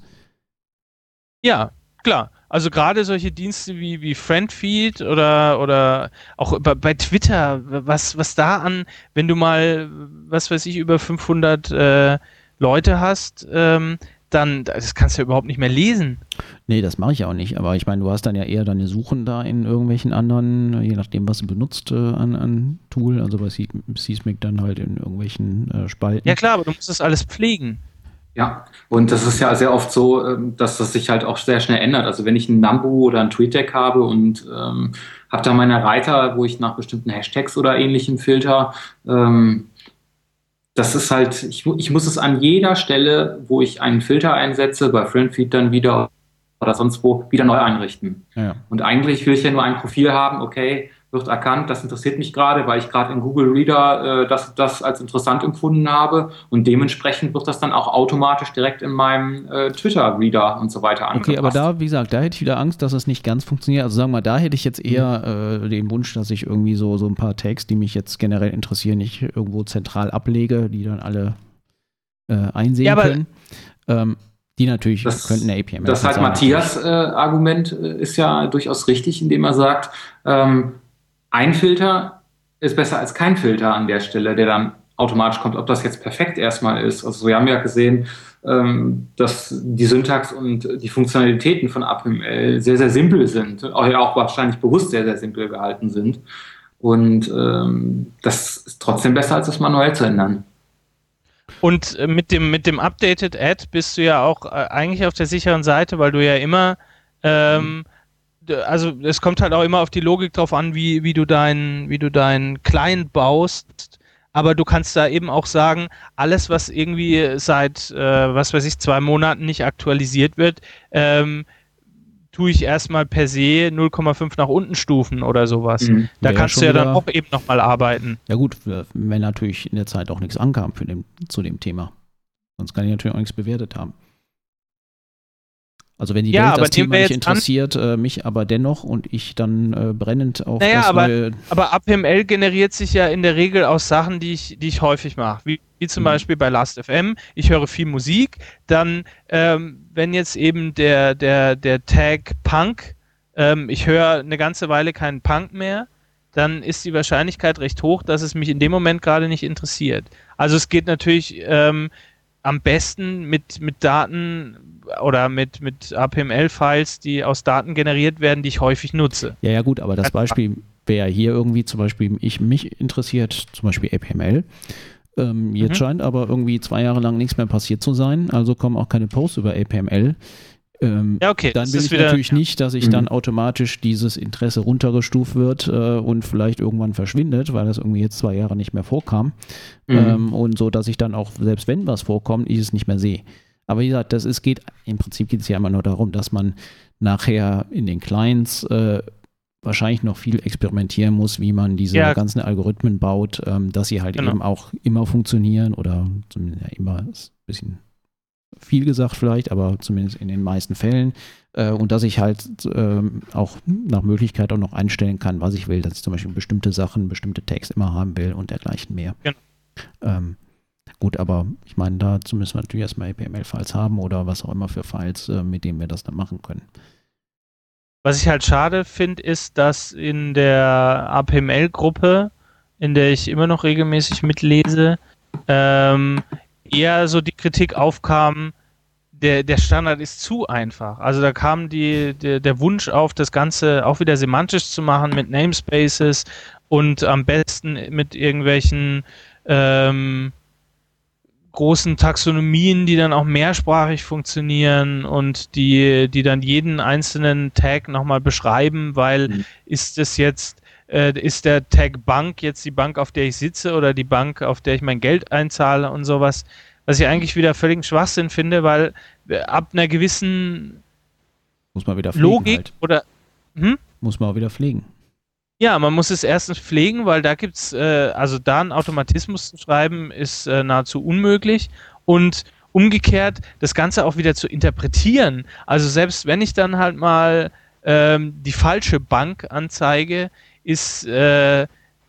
Ja, klar. Also gerade solche Dienste wie, wie Friendfeed oder, oder auch bei, bei Twitter, was, was da an, wenn du mal, was weiß ich, über fünfhundert äh, Leute hast, ähm, dann, das kannst du ja überhaupt nicht mehr lesen. Nee, das mache ich auch nicht. Aber ich meine, du hast dann ja eher deine Suchen da in irgendwelchen anderen, je nachdem, was du benutzt, äh, an, an Tool. Also bei Seesmic dann halt in irgendwelchen äh, Spalten. Ja klar, aber du musst das alles pflegen. Ja, und das ist ja sehr oft so, dass das sich halt auch sehr schnell ändert. Also wenn ich einen Nambu oder einen TweetDeck habe und ähm, habe da meine Reiter, wo ich nach bestimmten Hashtags oder ähnlichem filter, ähm, das ist halt, ich, ich muss es an jeder Stelle, wo ich einen Filter einsetze, bei Friendfeed dann wieder oder sonst wo, wieder neu einrichten. Ja. Und eigentlich will ich ja nur ein Profil haben, okay, wird erkannt, das interessiert mich gerade, weil ich gerade in Google Reader äh, das, das als interessant empfunden habe und dementsprechend wird das dann auch automatisch direkt in meinem äh, Twitter Reader und so weiter angepasst. Okay, aber da, wie gesagt, da hätte ich wieder Angst, dass es nicht ganz funktioniert. Also sagen wir mal, da hätte ich jetzt eher äh, den Wunsch, dass ich irgendwie so, so ein paar Tags, die mich jetzt generell interessieren, nicht irgendwo zentral ablege, die dann alle äh, einsehen ja, können. Ähm, Die natürlich das, könnten eine A P M. Das halt Matthias äh, Argument äh, ist ja durchaus richtig, indem er sagt, ähm, ein Filter ist besser als kein Filter an der Stelle, der dann automatisch kommt, ob das jetzt perfekt erstmal ist. Also wir haben ja gesehen, ähm, dass die Syntax und die Funktionalitäten von A P M L sehr, sehr simpel sind, auch, ja auch wahrscheinlich bewusst sehr, sehr simpel gehalten sind. Und ähm, das ist trotzdem besser, als das manuell zu ändern. Und äh, mit dem, mit dem Updated Add bist du ja auch äh, eigentlich auf der sicheren Seite, weil du ja immer, ähm, d- also es kommt halt auch immer auf die Logik drauf an, wie, wie du dein, wie du deinen Client baust. Aber du kannst da eben auch sagen, alles, was irgendwie seit, äh, was weiß ich, zwei Monaten nicht aktualisiert wird, ähm, tue ich erstmal per se null Komma fünf nach unten stufen oder sowas. Mhm. Da Wäre kannst schon du ja dann wieder- auch eben nochmal arbeiten. Ja gut, wenn natürlich in der Zeit auch nichts ankam für dem, zu dem Thema. Sonst kann ich natürlich auch nichts bewertet haben. Also wenn die Ja, Welt aber das nehmen Thema wir nicht jetzt an- interessiert, äh, mich aber dennoch und ich dann äh, brennend auf Naja, das aber- neue... Aber A P M L generiert sich ja in der Regel aus Sachen, die ich, die ich häufig mache. Wie, wie zum Mhm. Beispiel bei Last Punkt F M. Ich höre viel Musik. Dann, ähm, wenn jetzt eben der, der, der Tag Punk, ähm, ich höre eine ganze Weile keinen Punk mehr, dann ist die Wahrscheinlichkeit recht hoch, dass es mich in dem Moment gerade nicht interessiert. Also es geht natürlich ähm, am besten mit, mit Daten oder mit, mit A P M L-Files, die aus Daten generiert werden, die ich häufig nutze. Ja, ja gut, aber das Ganz Beispiel wäre hier irgendwie zum Beispiel, ich mich interessiert zum Beispiel A P M L. Ähm, jetzt Mhm. scheint aber irgendwie zwei Jahre lang nichts mehr passiert zu sein, also kommen auch keine Posts über A P M L. Ähm, Ja, okay. dann das will ist ich wieder, natürlich nicht, dass ich Mhm. dann automatisch dieses Interesse runtergestuft wird äh, und vielleicht irgendwann verschwindet, weil das irgendwie jetzt zwei Jahre nicht mehr vorkam. Mhm. Ähm, und so, dass ich dann auch, selbst wenn was vorkommt, ich es nicht mehr sehe. Aber wie gesagt, das ist, geht, im Prinzip geht es ja immer nur darum, dass man nachher in den Clients äh, wahrscheinlich noch viel experimentieren muss, wie man diese Ja. ganzen Algorithmen baut, ähm, dass sie halt Genau. eben auch immer funktionieren oder zumindest ja, immer ist ein bisschen viel gesagt vielleicht, aber zumindest in den meisten Fällen. Äh, und dass ich halt ähm, auch nach Möglichkeit auch noch einstellen kann, was ich will, dass ich zum Beispiel bestimmte Sachen, bestimmte Tags immer haben will und dergleichen mehr. Genau. Ähm, gut, aber ich meine, dazu müssen wir natürlich erstmal A P M L-Files haben oder was auch immer für Files, äh, mit denen wir das dann machen können. Was ich halt schade finde, ist, dass in der A P M L-Gruppe, in der ich immer noch regelmäßig mitlese, ähm, eher so die Kritik aufkam, der, der Standard ist zu einfach. Also da kam die, der, der Wunsch auf, das Ganze auch wieder semantisch zu machen mit Namespaces und am besten mit irgendwelchen ähm, großen Taxonomien, die dann auch mehrsprachig funktionieren und die, die dann jeden einzelnen Tag nochmal beschreiben, weil Mhm. ist es jetzt, äh, ist der Tag Bank jetzt die Bank, auf der ich sitze oder die Bank, auf der ich mein Geld einzahle und sowas, was ich eigentlich wieder völligen Schwachsinn finde, weil äh, ab einer gewissen Muss man wieder pflegen Logik halt. oder hm? Muss man auch wieder pflegen. Ja, man muss es erstens pflegen, weil da gibt's, äh, also da einen Automatismus zu schreiben, ist äh, nahezu unmöglich. Und umgekehrt, das Ganze auch wieder zu interpretieren. Also selbst wenn ich dann halt mal ähm, die falsche Bank anzeige, ist, äh,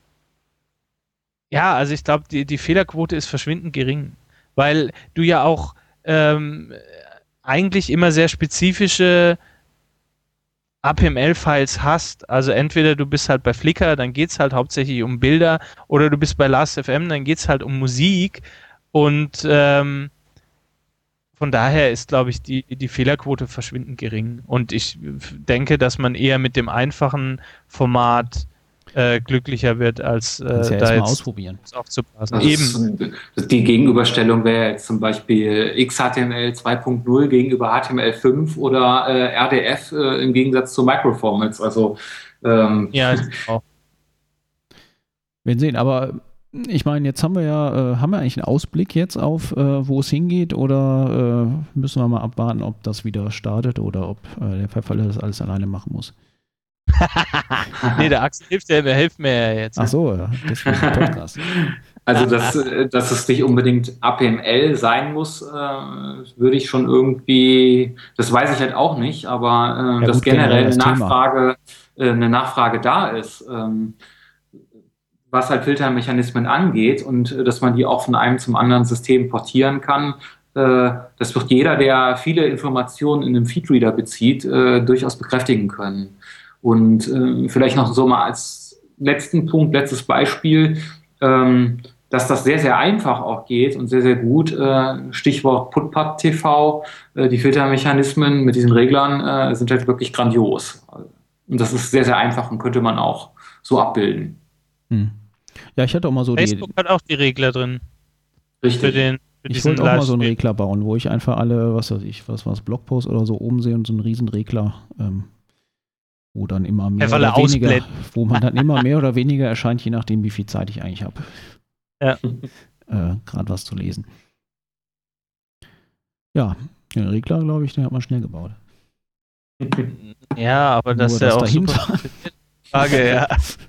ja, also ich glaube, die, die Fehlerquote ist verschwindend gering. Weil du ja auch ähm, eigentlich immer sehr spezifische A P M L-Files hast, also entweder du bist halt bei Flickr, dann geht es halt hauptsächlich um Bilder, oder du bist bei Last Punkt F M, dann geht es halt um Musik und ähm, von daher ist, glaube ich, die, die Fehlerquote verschwindend gering und ich denke, dass man eher mit dem einfachen Format äh, glücklicher wird, als äh, Kannst ja da erstmal jetzt ausprobieren. aufzupassen. Das Eben. ist, das die Gegenüberstellung wäre jetzt zum Beispiel X H T M L zwei Punkt null gegenüber H T M L fünf oder äh, R D F äh, im Gegensatz zu Microformats. Also ähm, Ja, ich auch. Wir werden sehen, aber ich meine, jetzt haben wir ja, äh, haben wir eigentlich einen Ausblick jetzt auf, äh, wo es hingeht oder äh, müssen wir mal abwarten, ob das wieder startet oder ob äh, der Pfefferle das alles alleine machen muss? Nee, der Axel hilft, der, der hilft mir ja jetzt. Ach so, ja, deswegen der Podcast. Also, dass, äh, dass es nicht unbedingt A P M L sein muss, äh, würde ich schon irgendwie, das weiß ich halt auch nicht, aber äh, Ja, dass gut, generell generell eine das Thema. Nachfrage, äh, eine Nachfrage da ist, ähm, was halt Filtermechanismen angeht und äh, dass man die auch von einem zum anderen System portieren kann. Äh, das wird jeder, der viele Informationen in einem Feedreader bezieht, äh, durchaus bekräftigen können. Und äh, vielleicht noch so mal als letzten Punkt, letztes Beispiel, ähm, dass das sehr, sehr einfach auch geht und sehr, sehr gut. Äh, Stichwort Putpad T V, äh, die Filtermechanismen mit diesen Reglern äh, sind halt wirklich grandios. Und das ist sehr, sehr einfach und könnte man auch so abbilden. Hm. Ja, ich hatte auch mal so Facebook die... hat auch die Regler drin. Richtig. Für den, für ich wollte auch mal so einen Regler bauen, wo ich einfach alle, was weiß ich, was war es, Blogposts oder so oben sehe und so einen riesen Regler, ähm, wo dann immer mehr Einfach oder weniger, ausblenden. wo man dann immer mehr oder weniger erscheint, je nachdem, wie viel Zeit ich eigentlich habe. Ja. Äh, gerade was zu lesen. Ja, den Regler, glaube ich, den hat man schnell gebaut. Ja, aber das Nur ist ja das auch dahinter. super Frage, ja.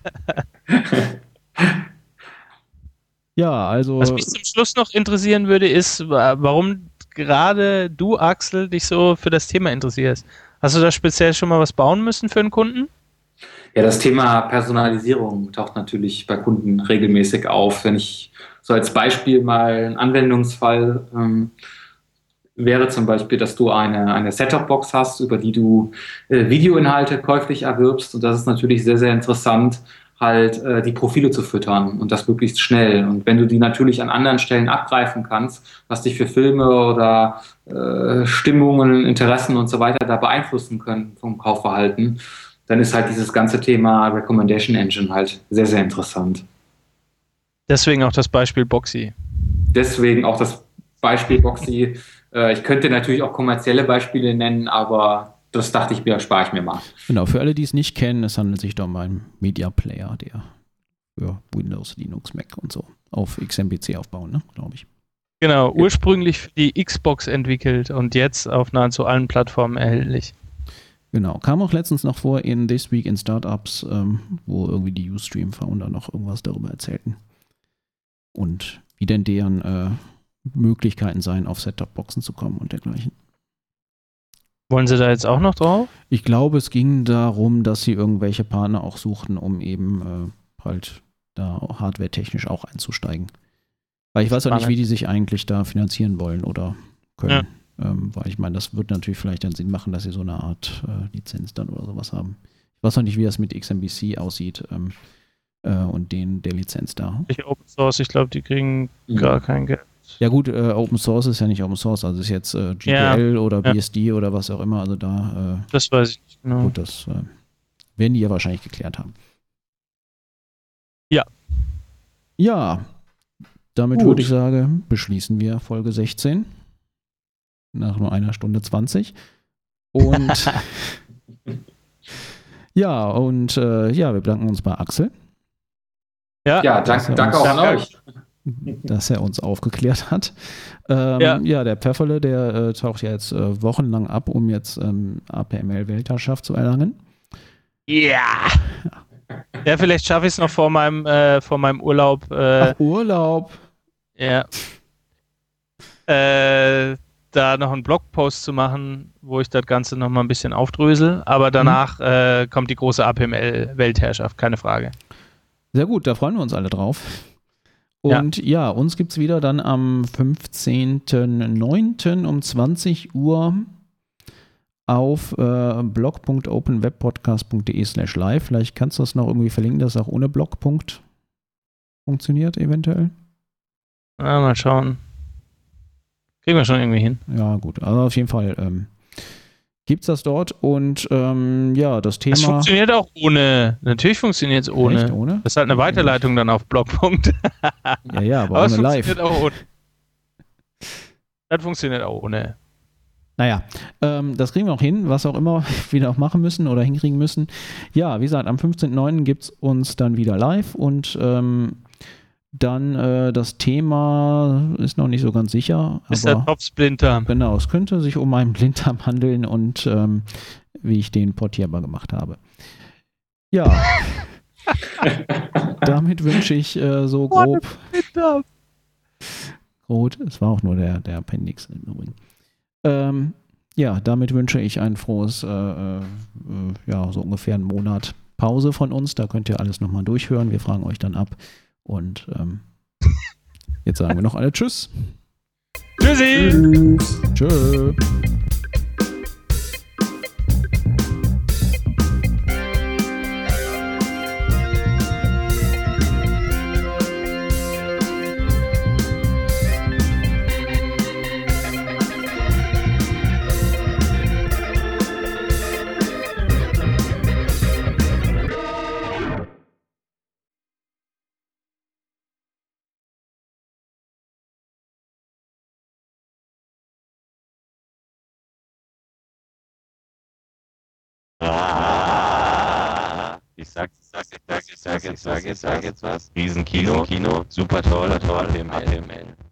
Ja, also... Was mich zum Schluss noch interessieren würde, ist, warum gerade du, Axel, dich so für das Thema interessierst. Hast du da speziell schon mal was bauen müssen für einen Kunden? Ja, das Thema Personalisierung taucht natürlich bei Kunden regelmäßig auf. Wenn ich so als Beispiel mal einen Anwendungsfall ähm, wäre zum Beispiel, dass du eine, eine Set-Top-Box hast, über die du äh, Videoinhalte käuflich erwirbst. Und das ist natürlich sehr, sehr interessant, halt äh, die Profile zu füttern und das möglichst schnell. Und wenn du die natürlich an anderen Stellen abgreifen kannst, was dich für Filme oder äh, Stimmungen, Interessen und so weiter da beeinflussen können vom Kaufverhalten, dann ist halt dieses ganze Thema Recommendation Engine halt sehr, sehr interessant. Deswegen auch das Beispiel Boxy. Deswegen auch das Beispiel Boxy. Äh, ich könnte natürlich auch kommerzielle Beispiele nennen, aber das dachte ich mir, spare ich mir mal. Genau, für alle, die es nicht kennen, es handelt sich da um einen Media Player, der für Windows, Linux, Mac und so auf X M P C aufbauen, ne, glaube ich. Genau, ursprünglich für die Xbox entwickelt und jetzt auf nahezu allen Plattformen erhältlich. Genau, kam auch letztens noch vor in This Week in Startups, ähm, wo irgendwie die Ustream-Founder noch irgendwas darüber erzählten. Und wie denn deren äh, Möglichkeiten seien, auf Set-Top-Boxen zu kommen und dergleichen. Wollen Sie da jetzt auch noch drauf? Ich glaube, es ging darum, dass sie irgendwelche Partner auch suchten, um eben äh, halt da hardware-technisch auch einzusteigen. Weil ich weiß auch nicht, wie die sich eigentlich da finanzieren wollen oder können. Ja. Ähm, weil ich meine, das wird natürlich vielleicht dann Sinn machen, dass sie so eine Art äh, Lizenz dann oder sowas haben. Ich weiß auch nicht, wie das mit X M B C aussieht ähm, äh, und den der Lizenz da. Ich Open Source, ich glaube, die kriegen mhm. gar kein Geld. Ja gut, äh, Open Source ist ja nicht Open Source, also ist jetzt äh, G P L ja, oder B S D ja. oder was auch immer, also da äh, das weiß ich nicht genau. Gut, das äh, werden die ja wahrscheinlich geklärt haben. Ja. Ja, damit würde ich sagen, beschließen wir Folge sechzehn nach nur einer Stunde zwanzig und ja, und äh, ja, wir bedanken uns bei Axel. Ja, ja danke, danke auch an euch. Dass er uns aufgeklärt hat. Ähm, ja. ja, der Pfefferle, der äh, taucht ja jetzt äh, wochenlang ab, um jetzt ähm, A P M L-Weltherrschaft zu erlangen. Ja! Ja, vielleicht schaffe ich es noch vor meinem, äh, vor meinem Urlaub. Äh, Ach, Urlaub? Ja. Äh, da noch einen Blogpost zu machen, wo ich das Ganze noch mal ein bisschen aufdrösel. Aber danach mhm. äh, kommt die große A P M L-Weltherrschaft, keine Frage. Sehr gut, da freuen wir uns alle drauf. Und ja, ja uns gibt es wieder dann am fünfzehnten neunten um zwanzig Uhr auf äh, blog punkt open web podcast punkt de slash live. Vielleicht kannst du das noch irgendwie verlinken, dass es auch ohne Blog. funktioniert eventuell. Ja, mal schauen. Kriegen wir schon irgendwie hin. Ja, gut. Also auf jeden Fall ähm, gibt es das dort und ähm, ja, das Thema... Das funktioniert auch ohne. Natürlich funktioniert es ohne. Echt, ohne. Das ist halt eine Weiterleitung dann auf Blog. Ja, ja, aber, aber ohne live. Funktioniert auch ohne. Das funktioniert auch ohne. Naja, ähm, das kriegen wir auch hin, was auch immer wir noch machen müssen oder hinkriegen müssen. Ja, wie gesagt, am fünfzehnten neunten gibt es uns dann wieder live und ähm, dann äh, das Thema ist noch nicht so ganz sicher. Ist der Topf-Blinddarm. Genau, es könnte sich um einen Blinddarm handeln und ähm, wie ich den portierbar gemacht habe. Ja, damit wünsche ich äh, so grob... Rot, es war auch nur der, der Appendix im Übrigen. Ähm, ja, damit wünsche ich ein frohes, äh, äh, ja, so ungefähr einen Monat Pause von uns. Da könnt ihr alles nochmal durchhören. Wir fragen euch dann ab. Und ähm, jetzt sagen wir noch alle Tschüss. Tschüssi. Tschüss. Tschö. ich sag, sag, sag, sag, sag, sag, sag, sag jetzt was. Riesenkino, Kino, super toll, toll, H T M L.